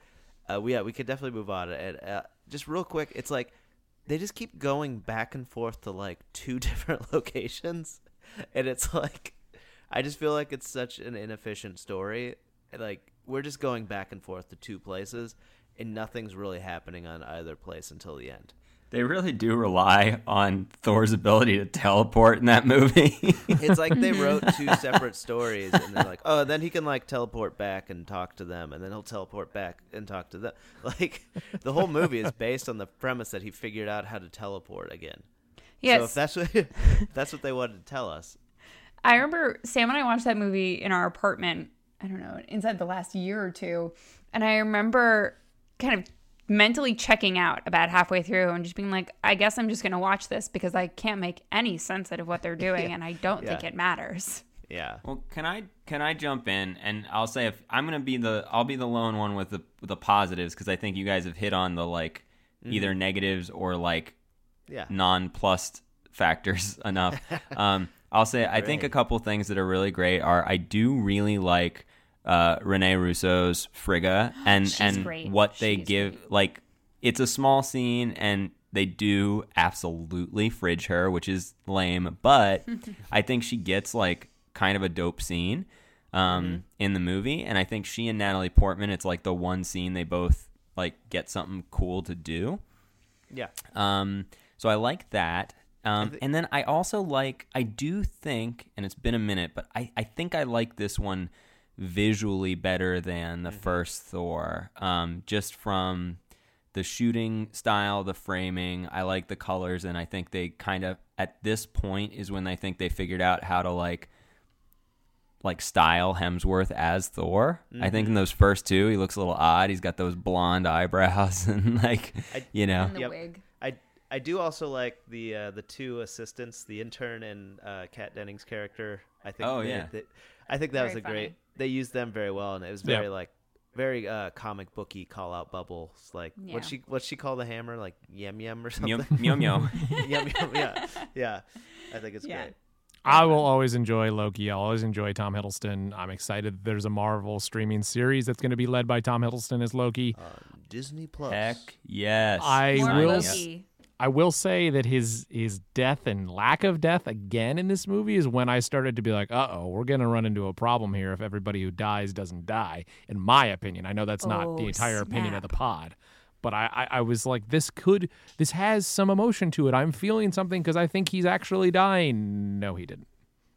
we could definitely move on. And just real quick, it's like they just keep going back and forth to like 2 different locations. And it's like, I just feel like it's such an inefficient story. Like, we're just going back and forth to 2 places, and nothing's really happening on either place until the end. They really do rely on Thor's ability to teleport in that movie. It's like they wrote 2 separate stories, and they're like, oh, then he can, like, teleport back and talk to them, and then he'll teleport back and talk to them. Like, the whole movie is based on the premise that he figured out how to teleport again. Yes. So if that's what they wanted to tell us. I remember Sam and I watched that movie in our apartment, I don't know, inside the last year or 2. And I remember kind of mentally checking out about halfway through and just being like, I guess I'm just going to watch this because I can't make any sense out of what they're doing. And I don't think it matters. Yeah. Well, can I jump in and I'll say if I'm going to be I'll be the lone one with the positives because I think you guys have hit on the like either negatives or like non-plussed factors enough. I'll say I think a couple things that are really great are I do really like Rene Russo's Frigga and great. What they give great. Like it's a small scene and they do absolutely fridge her, which is lame, but I think she gets like kind of a dope scene in the movie, and I think she and Natalie Portman, it's like the one scene they both like get something cool to do. Yeah. So I like that. And then I also I do think, and it's been a minute, but I think I like this one visually better than the first Thor, just from the shooting style, the framing. I like the colors, and I think they kind of, at this point, is when I think they figured out how to like style Hemsworth as Thor. I think in those first two, he looks a little odd. He's got those blonde eyebrows and And the wig. I do also like the two assistants, the intern and Kat Dennings' character. I think. I think that Very was a funny. great. They used them very well, and it was very comic booky call out bubbles. Like what's she call the hammer? Like yum yum or something. Meow meow. Yum yum. Yeah. I think it's great. I will always enjoy Loki. I'll always enjoy Tom Hiddleston. I'm excited there's a Marvel streaming series that's going to be led by Tom Hiddleston as Loki. Disney Plus. Heck yes. More Loki. I will say that his death and lack of death again in this movie is when I started to be like, we're going to run into a problem here if everybody who dies doesn't die, in my opinion. I know that's not the entire opinion of the pod, but I was like, this has some emotion to it. I'm feeling something because I think he's actually dying. No, he didn't.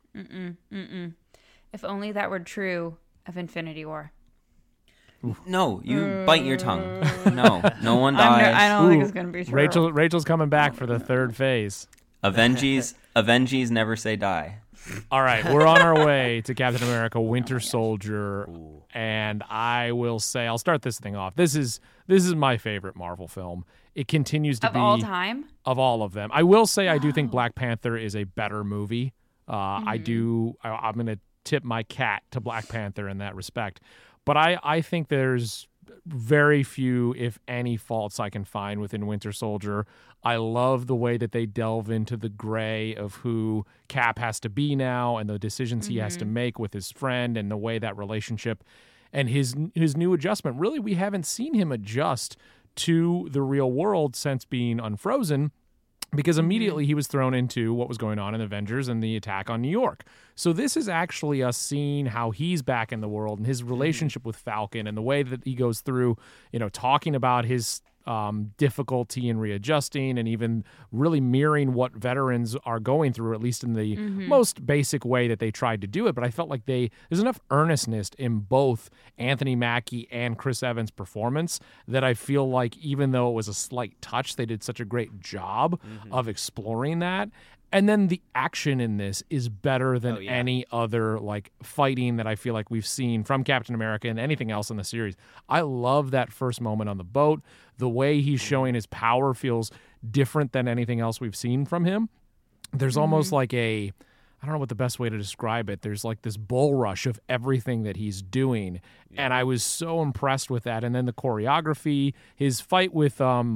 If only that were true of Infinity War. No, you bite your tongue. No one dies. I don't think it's going to be true. Rachel's coming back for the third phase. Avenges never say die. All right, we're on our way to Captain America: Winter Soldier, and I will say, I'll start this thing off. This is my favorite Marvel film. It continues to be of all time, of all of them. I will say, I do think Black Panther is a better movie. I'm going to tip my cat to Black Panther in that respect. But I think there's very few, if any, faults I can find within Winter Soldier. I love the way that they delve into the gray of who Cap has to be now and the decisions he has to make with his friend and the way that relationship and his new adjustment. Really, we haven't seen him adjust to the real world since being unfrozen, because immediately he was thrown into what was going on in Avengers and the attack on New York. So this is actually us seeing how he's back in the world and his relationship with Falcon and the way that he goes through, talking about his difficulty in readjusting and even really mirroring what veterans are going through, at least in the most basic way that they tried to do it. But I felt like there's enough earnestness in both Anthony Mackie and Chris Evans' performance that I feel like even though it was a slight touch, they did such a great job of exploring that. And then the action in this is better than any other fighting that I feel like we've seen from Captain America and anything else in the series. I love that first moment on the boat. The way he's showing his power feels different than anything else we've seen from him. There's almost like I don't know what the best way to describe it. There's like this bull rush of everything that he's doing. Yeah. And I was so impressed with that. And then the choreography, his fight with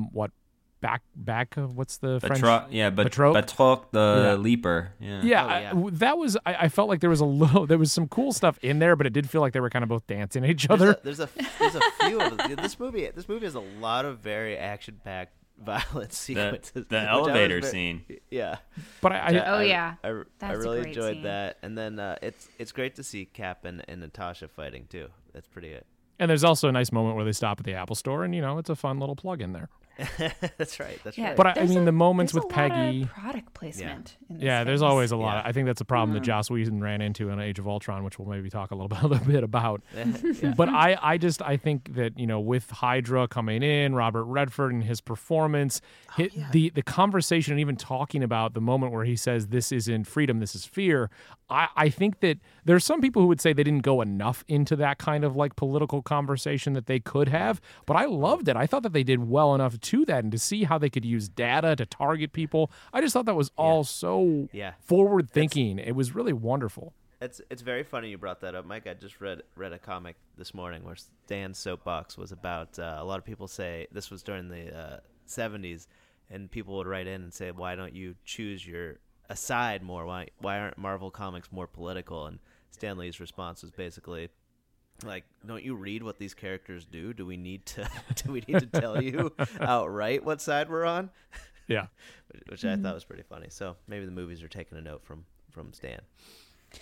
what's the French? Batroc the leaper. That was. I felt like there was some cool stuff in there, but it did feel like they were kind of both dancing at each other. There's a few of them. This movie has a lot of very action-packed violence sequences. The elevator scene. Yeah, but I really enjoyed that, and then it's great to see Cap and Natasha fighting too. That's pretty good. And there's also a nice moment where they stop at the Apple Store, and it's a fun little plug in there. That's right. But the moments with Peggy, lot of product placement. In this there's always a lot. I think that's a problem that Joss Whedon ran into in Age of Ultron, which we'll maybe talk a little bit about. But I think that with Hydra coming in, Robert Redford and his performance, the conversation, and even talking about the moment where he says, "This isn't freedom, this is fear." I think that there's some people who would say they didn't go enough into that kind of political conversation that they could have, but I loved it. I thought that they did well enough to that, and to see how they could use data to target people. I just thought that was all so forward thinking. It was really wonderful. It's very funny you brought that up, Mike. I just read a comic this morning where Dan's soapbox was about a lot of people say this was during the 70s, and people would write in and say, why don't you choose your aside more? Why aren't Marvel comics more political? And Stan Lee's response was basically don't you read what these characters do? Do we need to tell you outright what side we're on? Yeah. Which I thought was pretty funny. So maybe the movies are taking a note from Stan.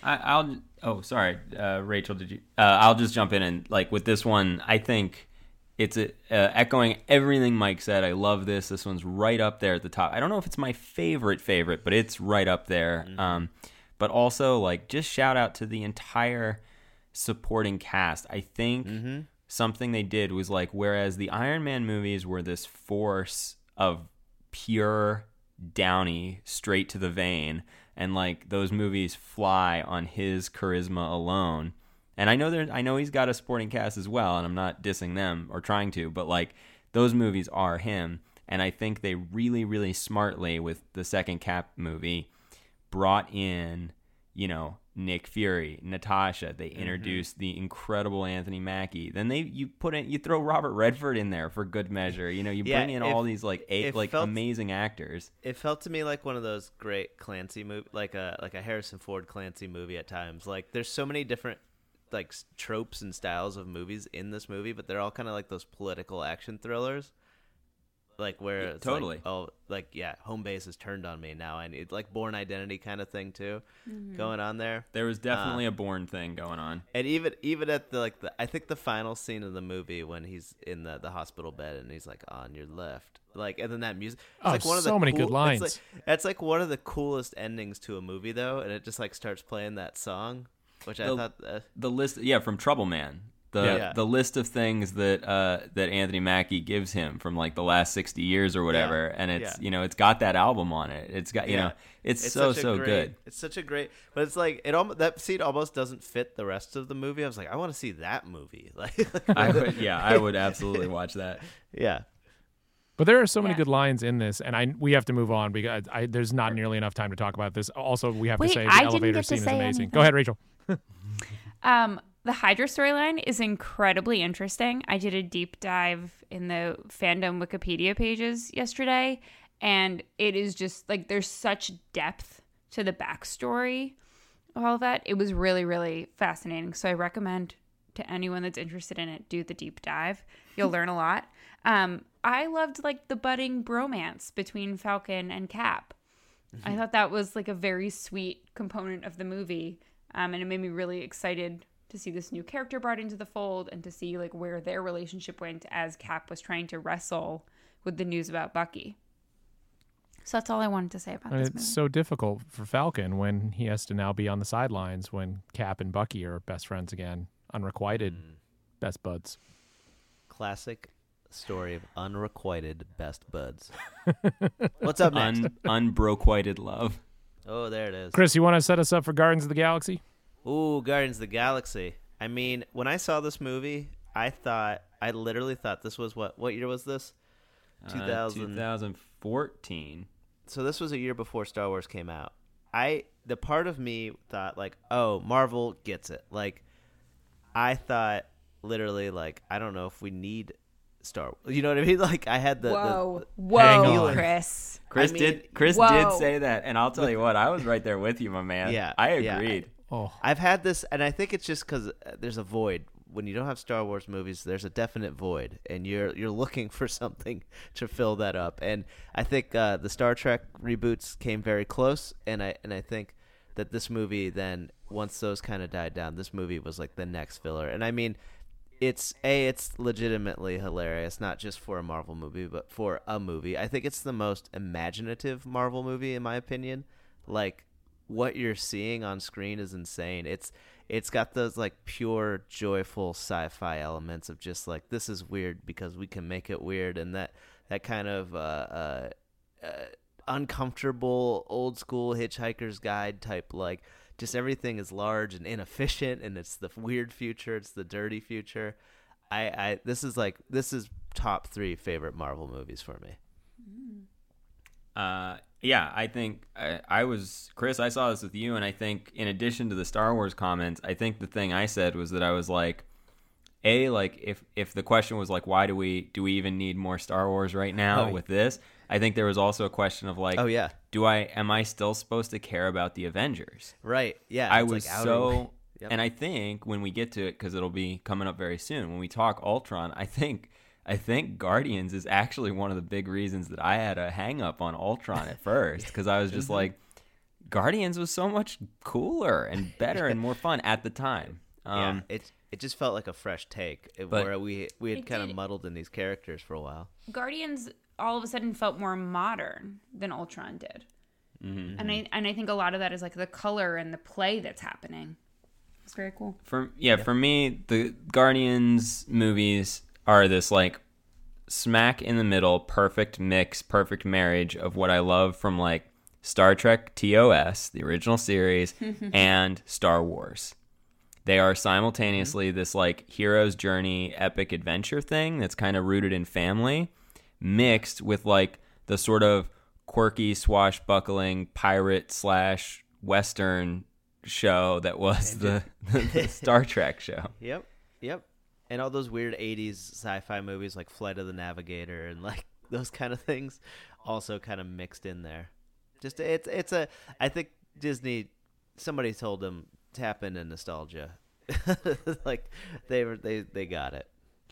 Sorry, Rachel, did you I'll just jump in and with this one, I think it's echoing everything Mike said. I love this. This one's right up there at the top. I don't know if it's my favorite, but it's right up there. But also, like, just shout out to the entire supporting cast. I think something they did was, like, whereas the Iron Man movies were this force of pure Downey straight to the vein, and, like, those movies fly on his charisma alone. And I know he's got a supporting cast as well, and I'm not dissing them or trying to, but, like, those movies are him. And I think they really, really smartly, with the second Cap movie, brought in, you know, Nick Fury, Natasha. They introduced the incredible Anthony Mackie. Then you throw Robert Redford in there for good measure. You know, you bring in all these amazing actors. It felt to me like one of those great Clancy movie, like a Harrison Ford Clancy movie at times. Like, there's so many different, like, tropes and styles of movies in this movie, but they're all kind of like those political action thrillers. Like, where it's totally. Home base has turned on me now. I need, like, Bourne Identity kind of thing too, going on there. There was definitely a Bourne thing going on. And even at I think the final scene of the movie when he's in the hospital bed and he's like, on your left, like, and then that music. It's like one of so many good lines. That's like one of the coolest endings to a movie though, and it just, like, starts playing that song, which I thought the list, from Trouble Man. The list of things that Anthony Mackie gives him from, like, the last 60 years or whatever, and it's you know, it's got that album on it. It's got it's so good. It's such a great, but it's like that scene almost doesn't fit the rest of the movie. I was like, I want to see that movie. I would absolutely watch that. Yeah. But there are so many good lines in this, and we have to move on because there's not nearly enough time to talk about this. Also, we have to say the elevator scene is amazing. Anything. Go ahead, Rachel. The Hydra storyline is incredibly interesting. I did a deep dive in the fandom Wikipedia pages yesterday, and it is just, like, there's such depth to the backstory of all of that. It was really, really fascinating. So I recommend to anyone that's interested in it, do the deep dive. You'll learn a lot. I loved, like, the budding bromance between Falcon and Cap. I thought that was, like, a very sweet component of the movie, and it made me really excited to see this new character brought into the fold and to see, like, where their relationship went as Cap was trying to wrestle with the news about Bucky. So that's all I wanted to say about this movie. It's so difficult for Falcon when he has to now be on the sidelines when Cap and Bucky are best friends again, unrequited best buds. Classic story of unrequited best buds. What's up next? Unbroquited love. Oh, there it is. Chris, you want to set us up for Guardians of the Galaxy? Ooh, Guardians of the Galaxy. I mean, when I saw this movie, I literally thought this was what year was this? 2014. So this was a year before Star Wars came out. The part of me thought, like, oh, Marvel gets it. Like, I thought literally, like, I don't know if we need Star Wars. You know what I mean? Like, I had Whoa, Chris. Chris did say that, and I'll tell you what, I was right there with you, my man. Yeah, I agreed. I've had this, and I think it's just because there's a void. When you don't have Star Wars movies, there's a definite void, and you're looking for something to fill that up. And I think the Star Trek reboots came very close, and I think that this movie then, once those kind of died down, this movie was like the next filler. And I mean, it's legitimately hilarious, not just for a Marvel movie, but for a movie. I think it's the most imaginative Marvel movie, in my opinion. Like, what you're seeing on screen is insane. It's got those, like, pure, joyful sci-fi elements of just, like, this is weird because we can make it weird, and that kind of uncomfortable, old-school Hitchhiker's Guide type, like, just everything is large and inefficient, and it's the weird future, it's the dirty future. This is top 3 favorite Marvel movies for me. Yeah, I think Chris, I saw this with you, and I think in addition to the Star Wars comments, I think the thing I said was that I was like, like, if the question was like, why do we even need more Star Wars right now with this? I think there was also a question of like, am I still supposed to care about the Avengers? Right. Yeah. I was like, and I think when we get to it, because it'll be coming up very soon, when we talk Ultron, I think Guardians is actually one of the big reasons that I had a hang up on Ultron at first, because I was just like, Guardians was so much cooler and better and more fun at the time. It just felt like a fresh take, where we had kind of muddled in these characters for a while. Guardians all of a sudden felt more modern than Ultron did. And I think a lot of that is like the color and the play that's happening. It's very cool. For me, the Guardians movies are this like smack in the middle, perfect mix, perfect marriage of what I love from like Star Trek TOS, the original series, and Star Wars. They are simultaneously this like hero's journey, epic adventure thing that's kind of rooted in family, mixed with like the sort of quirky, swashbuckling pirate / Western show that was the Star Trek show. Yep. And all those weird 80s sci-fi movies like Flight of the Navigator and like those kind of things also kind of mixed in there. Just I think Disney, somebody told them tap into nostalgia. Like they got it.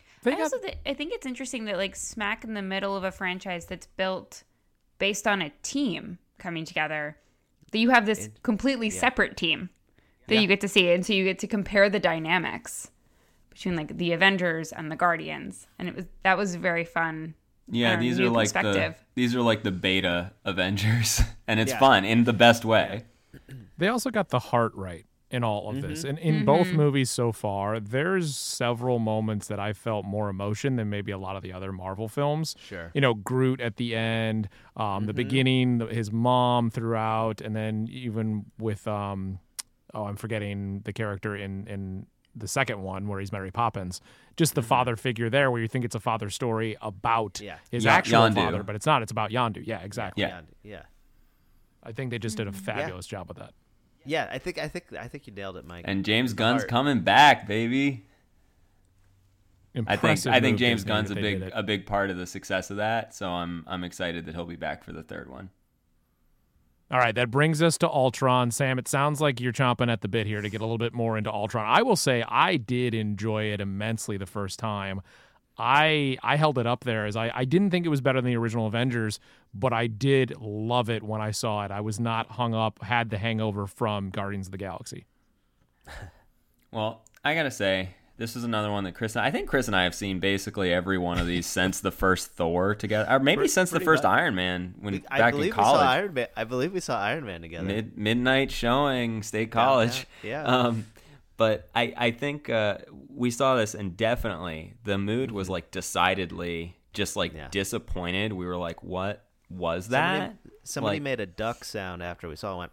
I think it's interesting that like smack in the middle of a franchise that's built based on a team coming together, that you have this completely separate team that you get to see, and so you get to compare the dynamics between like the Avengers and the Guardians, and that was very fun. Yeah, these are like the beta Avengers, and it's fun in the best way. They also got the heart right in all of this. And in both movies so far, there's several moments that I felt more emotion than maybe a lot of the other Marvel films. Sure. You know, Groot at the end, the beginning, his mom throughout, and then even with, I'm forgetting the character in the second one where he's Mary Poppins. Just the father figure there where you think it's a father story about his actual Yondu. father, but it's not. It's about Yondu. Yeah, exactly. Yeah. I think they just did a fabulous job with that. Yeah, I think you nailed it, Mike. And James Gunn's coming back, baby. Impressive I think move, James Disney, Gunn's that a they did it. big part of the success of that. So I'm excited that he'll be back for the third one. All right, that brings us to Ultron. Sam, it sounds like you're chomping at the bit here to get a little bit more into Ultron. I will say I did enjoy it immensely the first time. I held it up there as I didn't think it was better than the original Avengers, but I did love it when I saw it. I was not hung up, had the hangover from Guardians of the Galaxy. Well, I got to say, this is another one that Chris and I have seen basically every one of these since the first Thor together, or maybe since the first Iron Man back in college. I believe we saw Iron Man together. Midnight showing, State College. Yeah. But I think we saw this, and definitely the mood was like decidedly just like disappointed. We were like, what was that? Somebody made a duck sound after we saw it.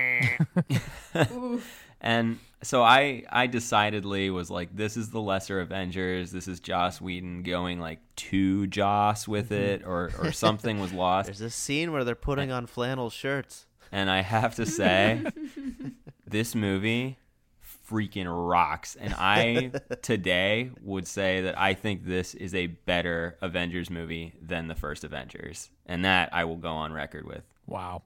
Went, and so I decidedly was like, this is the lesser Avengers. This is Joss Whedon going like too Joss with it, or something was lost. There's this scene where they're putting on flannel shirts. And I have to say, this movie freaking rocks. And I today would say that I think this is a better Avengers movie than the first Avengers. And that I will go on record with. Wow.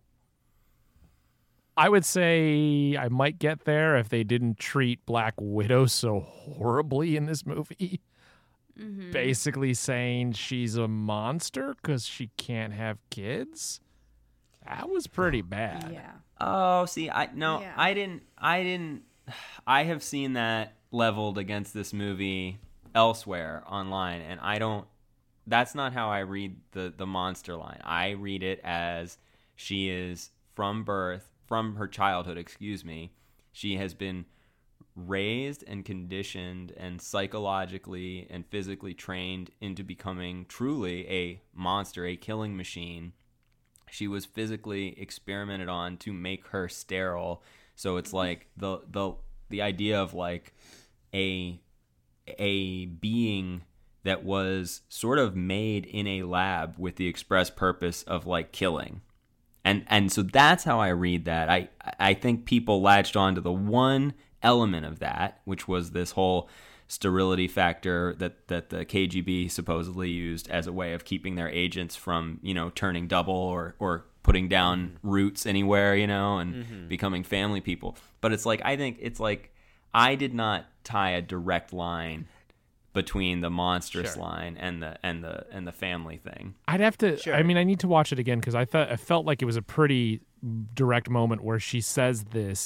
I would say I might get there if they didn't treat Black Widow so horribly in this movie. Basically saying she's a monster because she can't have kids. That was pretty bad. Yeah. Oh, see, I didn't. I have seen that leveled against this movie elsewhere online, and I don't. That's not how I read the monster line. I read it as she is from her childhood, she has been raised and conditioned and psychologically and physically trained into becoming truly a monster, a killing machine. She was physically experimented on to make her sterile. So it's like the idea of like a being that was sort of made in a lab with the express purpose of like killing. And so that's how I read that. I think people latched on to the one element of that, which was this whole sterility factor that the KGB supposedly used as a way of keeping their agents from, turning double or putting down roots anywhere, and becoming family people. But it's like, I think it's like, I did not tie a direct line between the monstrous line and the family thing. I'd have to. I mean, I need to watch it again because I felt like it was a pretty direct moment where she says this,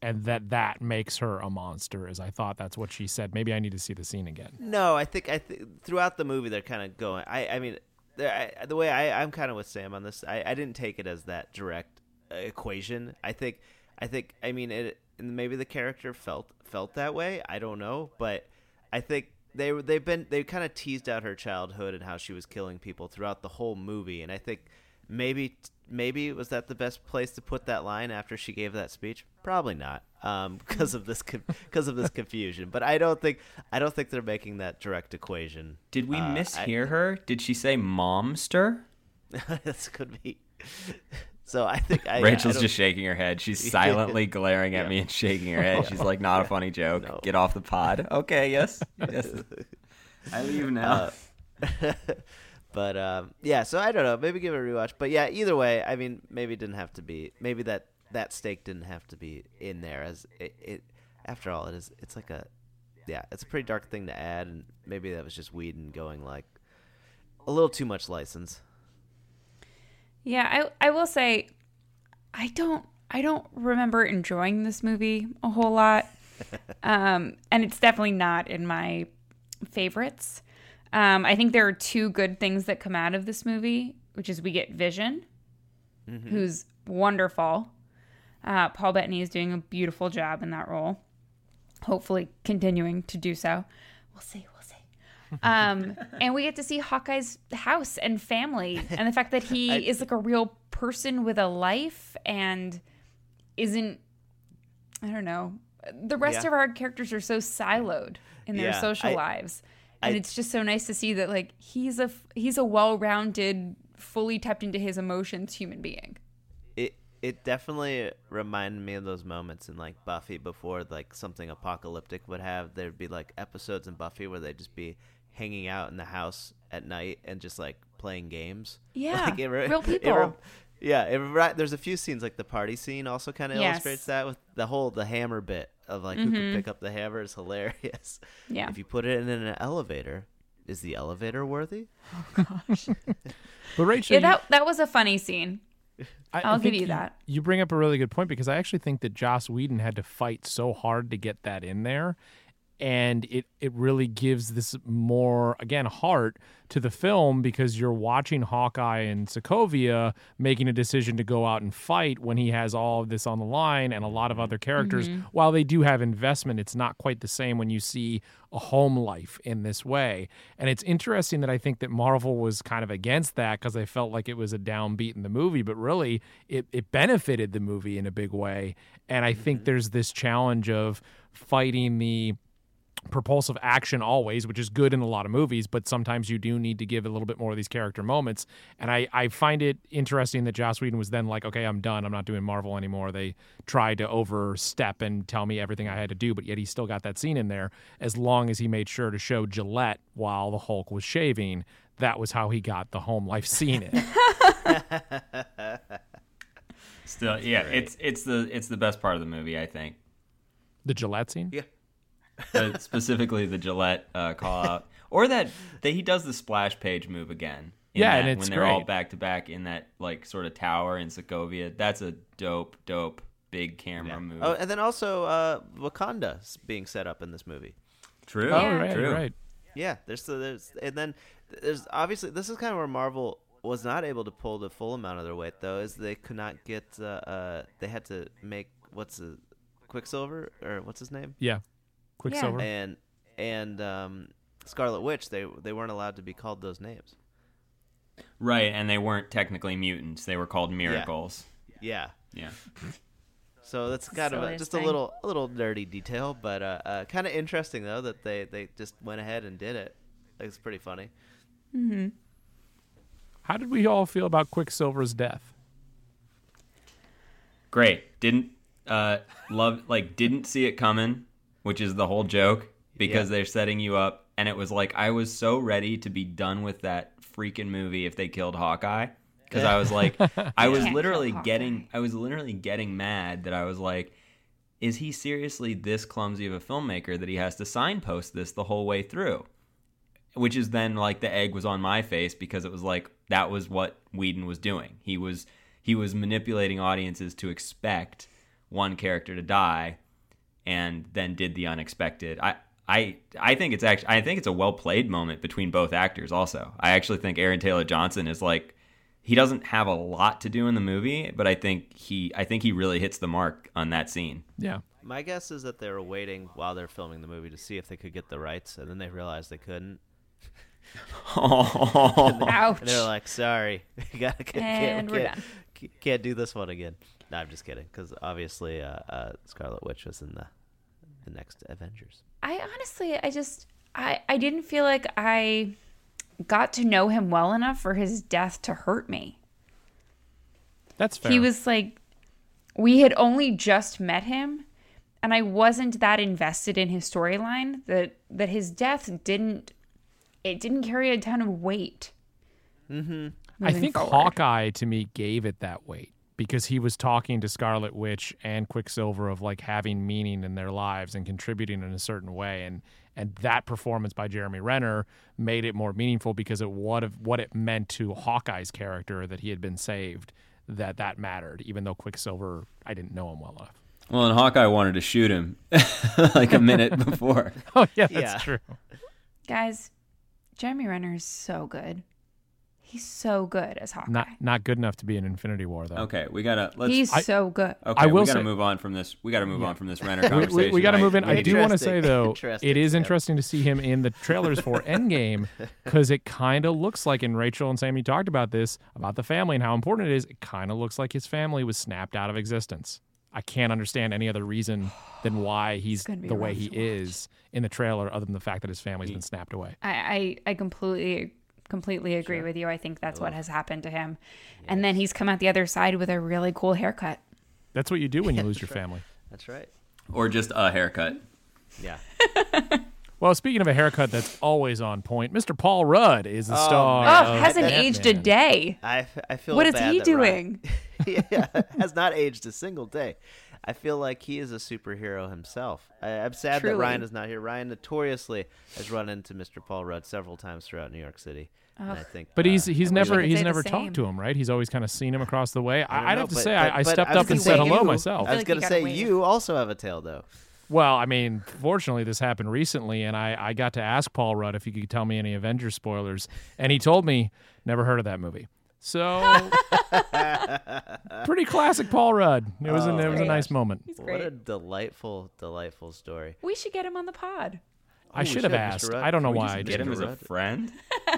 and that makes her a monster. As I thought that's what she said. Maybe I need to see the scene again. No, I think throughout the movie they're kind of going. I mean, the way I'm kind of with Sam on this. I didn't take it as that direct equation. I think I mean it. Maybe the character felt that way. I don't know, but I think they kind of teased out her childhood and how she was killing people throughout the whole movie. And I think maybe was that the best place to put that line after she gave that speech? Probably not, because of this confusion. But I don't think they're making that direct equation. Did we mishear her? Did she say momster? This could be. So I think Rachel's just shaking her head. She's silently glaring at me and shaking her head. She's like, "Not a funny joke. No. Get off the pod." Okay, yes. I leave now. But yeah, so I don't know. Maybe give it a rewatch. But yeah, either way, I mean, maybe it didn't have to be. Maybe that stake didn't have to be in there. As it after all, it's like it's a pretty dark thing to add, and maybe that was just Whedon going like a little too much license. Yeah, I will say, I don't remember enjoying this movie a whole lot, and it's definitely not in my favorites. I think there are two good things that come out of this movie, which is we get Vision, who's wonderful. Paul Bettany is doing a beautiful job in that role, hopefully continuing to do so. We'll see. And we get to see Hawkeye's house and family, and the fact that he is like a real person with a life and isn't, I don't know, the rest of our characters are so siloed in their social lives, and it's just so nice to see that like he's a well-rounded, fully tapped into his emotions human being. It definitely reminded me of those moments in like Buffy before like something apocalyptic would have. There'd be like episodes in Buffy where they'd just be hanging out in the house at night and just like playing games. Yeah, like, real people. There's a few scenes like the party scene also kind of illustrates that with the hammer bit of like who can pick up the hammer is hilarious. Yeah. If you put it in an elevator, is the elevator worthy? Oh gosh. But Rachel, that was a funny scene. I'll give you that. You bring up a really good point because I actually think that Joss Whedon had to fight so hard to get that in there. And it really gives this more, again, heart to the film because you're watching Hawkeye and Sokovia making a decision to go out and fight when he has all of this on the line and a lot of other characters. While they do have investment, it's not quite the same when you see a home life in this way. And it's interesting that I think that Marvel was kind of against that because they felt like it was a downbeat in the movie, but really it benefited the movie in a big way. And I think there's this challenge of fighting the propulsive action always, which is good in a lot of movies, but sometimes you do need to give a little bit more of these character moments. And I find it interesting that Joss Whedon was then like, okay, I'm done. I'm not doing Marvel anymore. They tried to overstep and tell me everything I had to do, but yet he still got that scene in there as long as he made sure to show Gillette while the Hulk was shaving. That was how he got the home life scene in. Still, yeah, it's the best part of the movie, I think. The Gillette scene? Yeah. Specifically the Gillette call out, or that he does the splash page move again. And it's when they're great. all back to back in that like sort of tower in Sokovia. That's a dope big camera move. Oh, and then also Wakanda being set up in this movie. True. Oh, right, True. right. Yeah, there's obviously this is kind of where Marvel was not able to pull the full amount of their weight though, is they could not get they had to make Quicksilver or what's his name? Yeah. Quicksilver. And Scarlet Witch, they weren't allowed to be called those names. Right, and they weren't technically mutants. They were called miracles. Yeah. Yeah. So that's kind of just a little nerdy detail, but kind of interesting though that they just went ahead and did it. It's pretty funny. Mm-hmm. How did we all feel about Quicksilver's death? Great. Didn't see it coming, which is the whole joke because they're setting you up. And it was like, I was so ready to be done with that freaking movie if they killed Hawkeye. Because I was like, I was literally getting mad that I was like, is he seriously this clumsy of a filmmaker that he has to signpost this the whole way through? Which is then like the egg was on my face because it was like, that was what Whedon was doing. He was manipulating audiences to expect one character to die and then did the unexpected. I think it's a well played moment between both actors. Also, I actually think Aaron Taylor Johnson is like, he doesn't have a lot to do in the movie, but I think he really hits the mark on that scene. Yeah. My guess is that they were waiting while they're filming the movie to see if they could get the rights, and then they realized they couldn't. Ouch. And they're like, "Sorry, And we're done. Can't do this one again." No, I'm just kidding, because obviously Scarlet Witch was in the next Avengers. I honestly, I didn't feel like I got to know him well enough for his death to hurt me. That's fair. He was like, we had only just met him, and I wasn't that invested in his storyline that his death didn't carry a ton of weight. Mm-hmm. I think forward. Hawkeye to me gave it that weight because he was talking to Scarlet Witch and Quicksilver of like having meaning in their lives and contributing in a certain way, and that performance by Jeremy Renner made it more meaningful because of what it meant to Hawkeye's character that he had been saved, that mattered, even though Quicksilver, I didn't know him well enough. Well, and Hawkeye wanted to shoot him like a minute before. Oh yeah, that's true. Guys, Jeremy Renner is so good. He's so good as Hawkeye. Not good enough to be in Infinity War though. Okay, He's so good. Okay, I will we got to say- move on from this. We got to move on from this Renner conversation. We got to Mike. move in. I do want to Interesting. say though, Interesting, it is Sam. interesting to see him in the trailers for Endgame because it kind of looks like, and Rachel and Sammy talked about this, about the family and how important it is. It kind of looks like his family was snapped out of existence. I can't understand any other reason than why he's gonna be the way rough he to watch. is in the trailer, other than the fact that his family's been snapped away. I completely agree with you. I think that's what has happened to him. And then he's come out the other side with a really cool haircut. That's what you do when you lose your family. That's right. Or just a haircut. Yeah. Well, speaking of a haircut that's always on point, Mr. Paul Rudd is the star. Oh, of hasn't Ant-Man. aged a day. I feel What is bad he that Ryan- doing? yeah, has not aged a single day. I feel like he is a superhero himself. I'm sad Truly. that Ryan is not here. Ryan notoriously has run into Mr. Paul Rudd several times throughout New York City. And I think, But he's I wish I never could say the never same. talked to him, right? He's always kind of seen him across the way. don't I'd know, have to but- say but- I but stepped I was up and gonna said say hello you- myself. I was like going you to gotta say wave. you also have a tail, though. Well, I mean, fortunately, this happened recently, and I got to ask Paul Rudd if he could tell me any Avengers spoilers, and he told me never heard of that movie. So, pretty classic Paul Rudd. It was a nice moment. He's What great. a delightful story. We should get him on the pod. I we should should, have Mr. asked. Rudd. I don't know We why just I Get didn't. him as a Rudd. friend.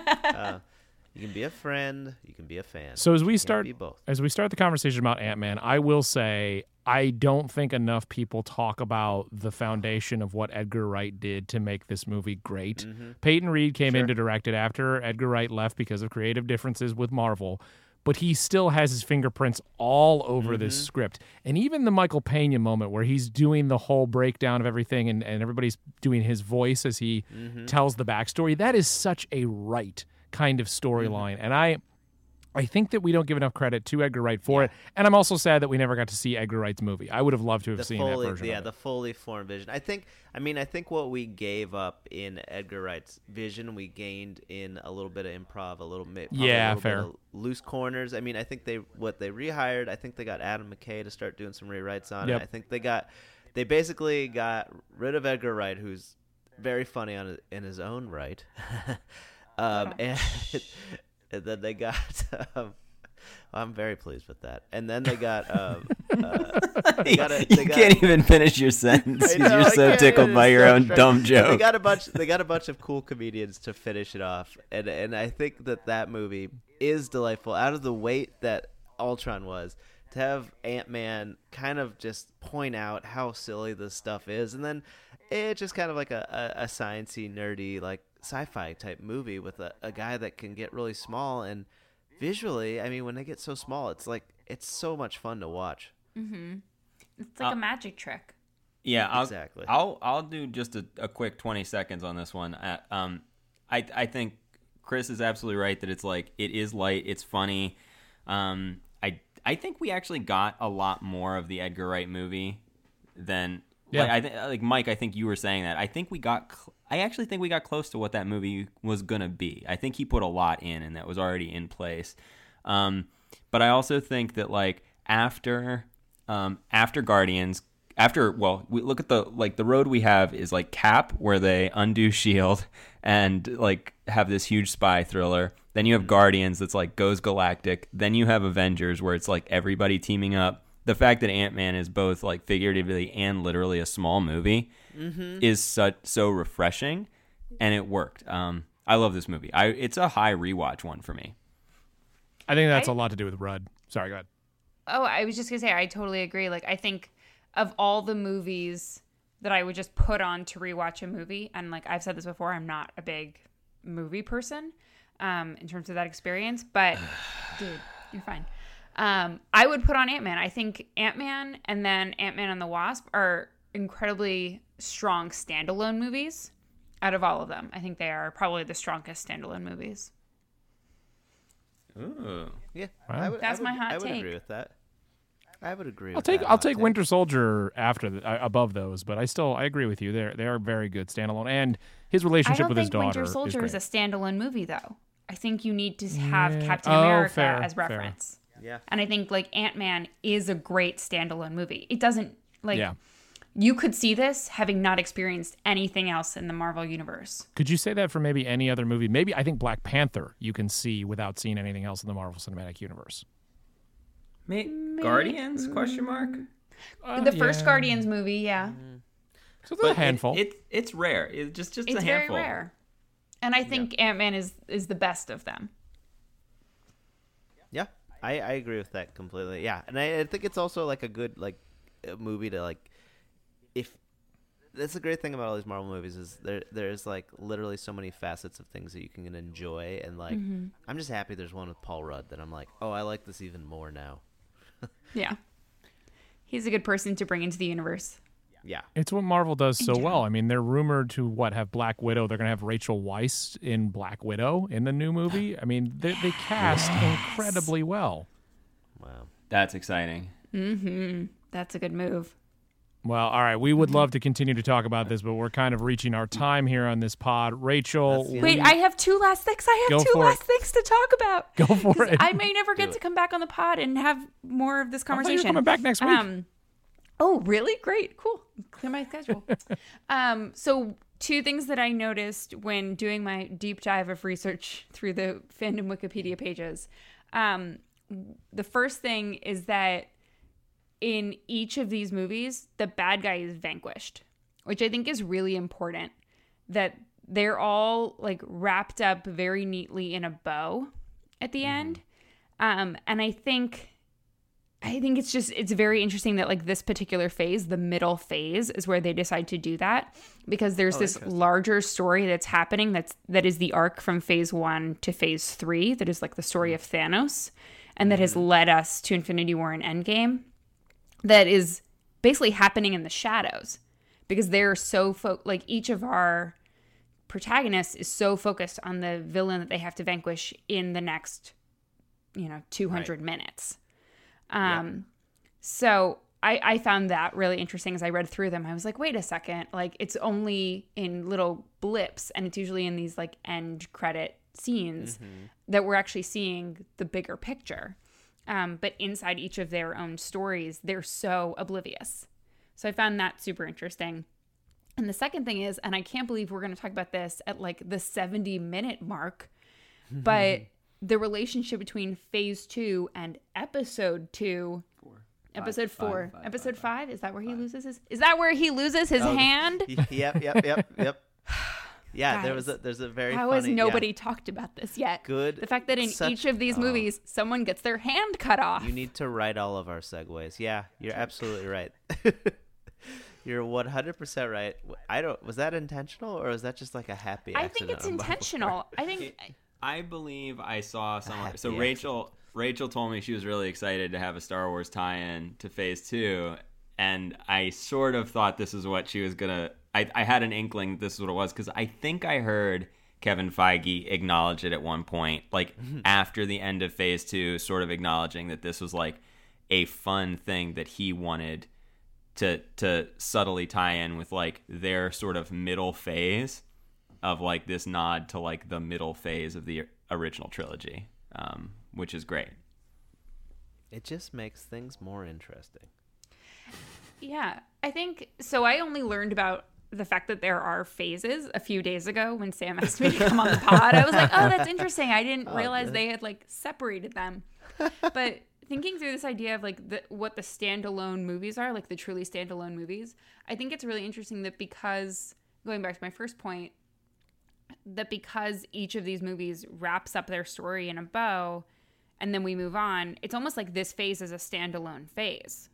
You can be a friend. You can be a fan. So as we You can't start be both. the conversation about Ant-Man, I will say I don't think enough people talk about the foundation of what Edgar Wright did to make this movie great. Peyton Reed came in to direct it after Edgar Wright left because of creative differences with Marvel, but he still has his fingerprints all over this script. And even the Michael Pena moment where he's doing the whole breakdown of everything and everybody's doing his voice as he tells the backstory, that is such a Wright kind of storyline. And I think that we don't give enough credit to Edgar Wright for it. And I'm also sad that we never got to see Edgar Wright's movie. I would have loved to have seen that version of it. the fully formed vision. I think what we gave up in Edgar Wright's vision, we gained in a little bit of improv, Yeah, bit fair. of loose corners. I mean, I think they rehired. I think they got Adam McKay to start doing some rewrites on Yep. it. I think they basically got rid of Edgar Wright, who's very funny in his own right. And then they got. I'm very pleased with that. And then they got. You can't even finish your sentence I because know, you're I so can't, tickled it by is your so own strange. dumb But joke. They got a bunch of cool comedians to finish it off, and I think that movie is delightful. Out of the weight that Ultron was, to have Ant-Man kind of just point out how silly this stuff is, and then it's just kind of like a sciencey, nerdy, like sci-fi type movie with a guy that can get really small, and visually, I mean, when they get so small, it's so much fun to watch. It's like a magic trick. Yeah, Exactly. I'll do just a quick 20 seconds on this one. I think Chris is absolutely right that it is light, it's funny. I think we actually got a lot more of the Edgar Wright movie than Mike. I think you were saying that. I actually think we got close to what that movie was gonna be. I think he put a lot in, and that was already in place. But I also think that after after Guardians, we look at the road we have is like Cap, where they undo Shield and like have this huge spy thriller. Then you have Guardians that's like goes galactic. Then you have Avengers, where it's like everybody teaming up. The fact that Ant-Man is both like figuratively and literally a small movie is so refreshing, and it worked. I love this movie. It's a high rewatch one for me. I think that's a lot to do with Rudd. Sorry, go ahead. Oh, I was just gonna say I totally agree. Like I think of all the movies that I would just put on to rewatch a movie, and like I've said this before, I'm not a big movie person in terms of that experience, but dude, you're fine. I would put on Ant-Man. I think Ant-Man and then Ant-Man and the Wasp are incredibly strong standalone movies out of all of them. I think they are probably the strongest standalone movies. Ooh. Yeah, Wow. That's my hot I would take. agree with that. I would agree. I'll take Winter Soldier above those, but I agree with you. They are very good standalone, and his I relationship don't with his think daughter Winter Soldier is is great. a standalone movie, though. I think you need to have Captain Oh, America fair, as fair. reference. Yeah. And I think like Ant-Man is a great standalone movie. It doesn't like Yeah. you could see this having not experienced anything else in the Marvel universe. Could you say that for maybe any other movie? Maybe I think Black Panther you can see without seeing anything else in the Marvel Cinematic Universe. Guardians? Question mark. The first Guardians movie, yeah. So there's a handful. It's rare. It's just It's a very handful. rare. And I think Ant-Man is the best of them. Yeah, I agree with that completely. Yeah, and I think it's also like a good movie to like. If that's the great thing about all these Marvel movies is there's like literally so many facets of things that you can enjoy, and like I'm just happy there's one with Paul Rudd that I'm like, oh, I like this even more now. Yeah. He's a good person to bring into the universe. Yeah, It's what Marvel does so well. I mean, they're rumored to have Black Widow. They're going to have Rachel Weisz in Black Widow in the new movie. I mean, they cast incredibly well. wow. That's exciting. That's a good move. Well, all right. We would love to continue to talk about this, but we're kind of reaching our time here on this pod. Rachel, Wait, I have two last things. I Go have two for last it. things to talk about. Go for 'Cause it. I may never get to come back on the pod and have more of this I thought you were conversation. coming back next week. Oh, really? Great. Cool. Clear my schedule. So two things that I noticed when doing my deep dive of research through the fandom Wikipedia pages. The first thing is that in each of these movies, the bad guy is vanquished, which I think is really important, that they're all like wrapped up very neatly in a bow at the end. And I think it's very interesting that like this particular phase, the middle phase, is where they decide to do that, because there's this larger story that's happening that is the arc from phase 1 to phase 3 that is like the story of Thanos, and that has led us to Infinity War and Endgame, that is basically happening in the shadows, because they're so like each of our protagonists is so focused on the villain that they have to vanquish in the next 200 minutes. So I found that really interesting as I read through them. I was like, wait a second, like it's only in little blips, and it's usually in these like end credit scenes that we're actually seeing the bigger picture. But inside each of their own stories, they're so oblivious. So I found that super interesting. And the second thing is, and I can't believe we're going to talk about this at like the 70-minute mark, but the relationship between phase 2 and episode 2. Episode 4. Episode 5? Is that where he loses his? Is that where he loses his hand? Yep. Yeah, Guys, there's a very How funny, has nobody talked about this yet? Good. The fact that in Such- each of these movies, someone gets their hand cut off. You need to write all of our segues. Yeah, you're absolutely right. You're 100% right. Was that intentional, or was that just like a happy I accident? think it's on my intentional. part? I think I believe I saw someone. Happy So Rachel told me she was really excited to have a Star Wars tie-in to Phase 2, and I sort of thought this is what she was gonna. I had an inkling this is what it was, because I think I heard Kevin Feige acknowledge it at one point, like after the end of Phase 2, sort of acknowledging that this was like a fun thing that he wanted to subtly tie in with like their sort of middle phase of like this nod to like the middle phase of the original trilogy, which is great. It just makes things more interesting. Yeah, I think so. I only learned about the fact that there are phases a few days ago when Sam asked me to come on the pod. I was like, oh, that's interesting. I didn't realize they had like separated them. But thinking through this idea of like what the standalone movies are, like the truly standalone movies, I think it's really interesting that because, going back to my first point, that because each of these movies wraps up their story in a bow and then we move on, it's almost like this phase is a standalone phase.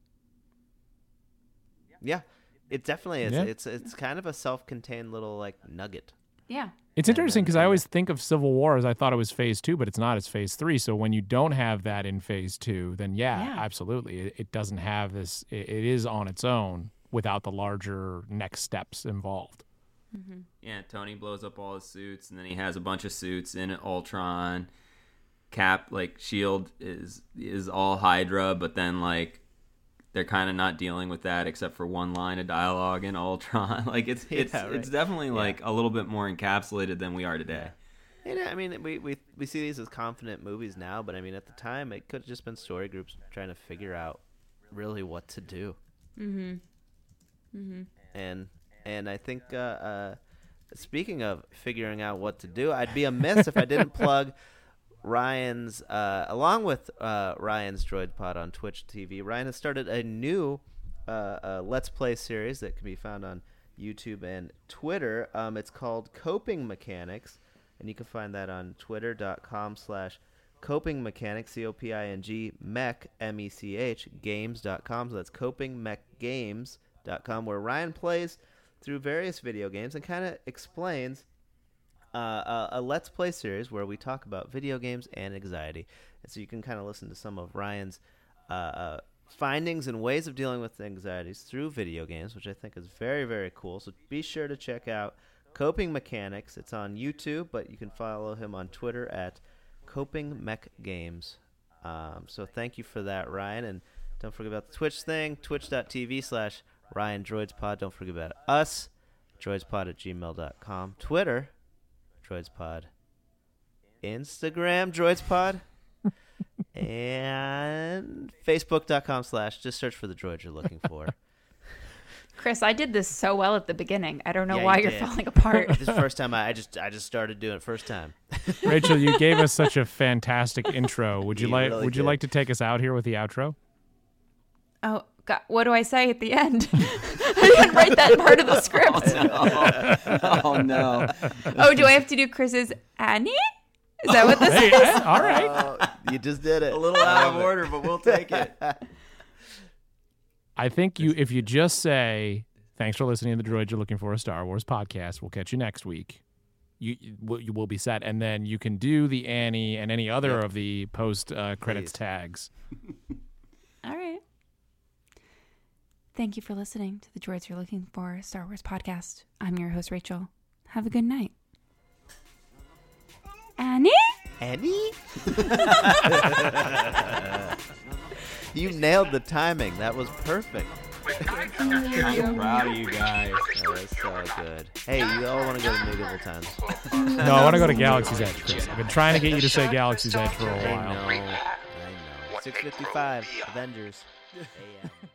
Yeah, it definitely is. Yeah. It's kind of a self-contained little like nugget. Yeah. It's interesting because I always think of Civil War as I thought it was phase 2, but it's not. It's phase 3. So when you don't have that in phase 2, then yeah. Absolutely. It doesn't have this. It is on its own without the larger next steps involved. Mm-hmm. Yeah, Tony blows up all his suits, and then he has a bunch of suits in Ultron. Cap, like, Shield is all Hydra, but then, like, they're kind of not dealing with that except for one line of dialogue in Ultron. Like, it's definitely, like, a little bit more encapsulated than we are today. And I mean, we see these as confident movies now, but I mean, at the time, it could have just been story groups trying to figure out really what to do. Mm-hmm. Mm-hmm. And I think, speaking of figuring out what to do, I'd be amiss if I didn't plug Ryan's, along with Ryan's Droid Pod on Twitch TV. Ryan has started a new Let's Play series that can be found on YouTube and Twitter. It's called Coping Mechanics, and you can find that on twitter.com/Coping Mechanics, COPING mech MECH games.com. So that's copingmechgames.com, where Ryan plays through various video games and kind of explains a Let's Play series where we talk about video games and anxiety. And so you can kind of listen to some of Ryan's findings and ways of dealing with anxieties through video games, which I think is very, very cool. So be sure to check out Coping Mechanics. It's on YouTube, but you can follow him on Twitter at Coping Mech Games. So thank you for that, Ryan. And don't forget about the Twitch thing, twitch.tv/Ryan DroidsPod. Don't forget about us, droidspod@gmail.com. Twitter, DroidsPod. Instagram, DroidsPod. And Facebook.com/ just search for the droid you're looking for. Chris, I did this so well at the beginning. I don't know Yeah, why you you're did. falling apart. This is the first time I just started doing it first time. Rachel, you gave us such a fantastic intro. Would you You like really Would you did. like to take us out here with the outro? Oh, God, what do I say at the end? I didn't write that part of the script. Oh, no. Oh, do I have to do Chris's Annie? Is that what this Hey, is? all right. You just did it. A little out of order, but we'll take it. I think if you just say, thanks for listening to the Droid You're Looking For, a Star Wars podcast. We'll catch you next week. You will be set. And then you can do the Annie and any other of the post-credits Please. tags. All right. Thank you for listening to the Droids You're Looking For, a Star Wars podcast. I'm your host, Rachel. Have a good night. Annie? Annie? You nailed the timing. That was perfect. I'm proud of you guys. That was so good. Hey, you all want to go to medieval times? No, I want to go to Galaxy's Edge, Chris. I've been trying to get you to say Galaxy's Edge for a I while. know. 6:55. Avengers. AM.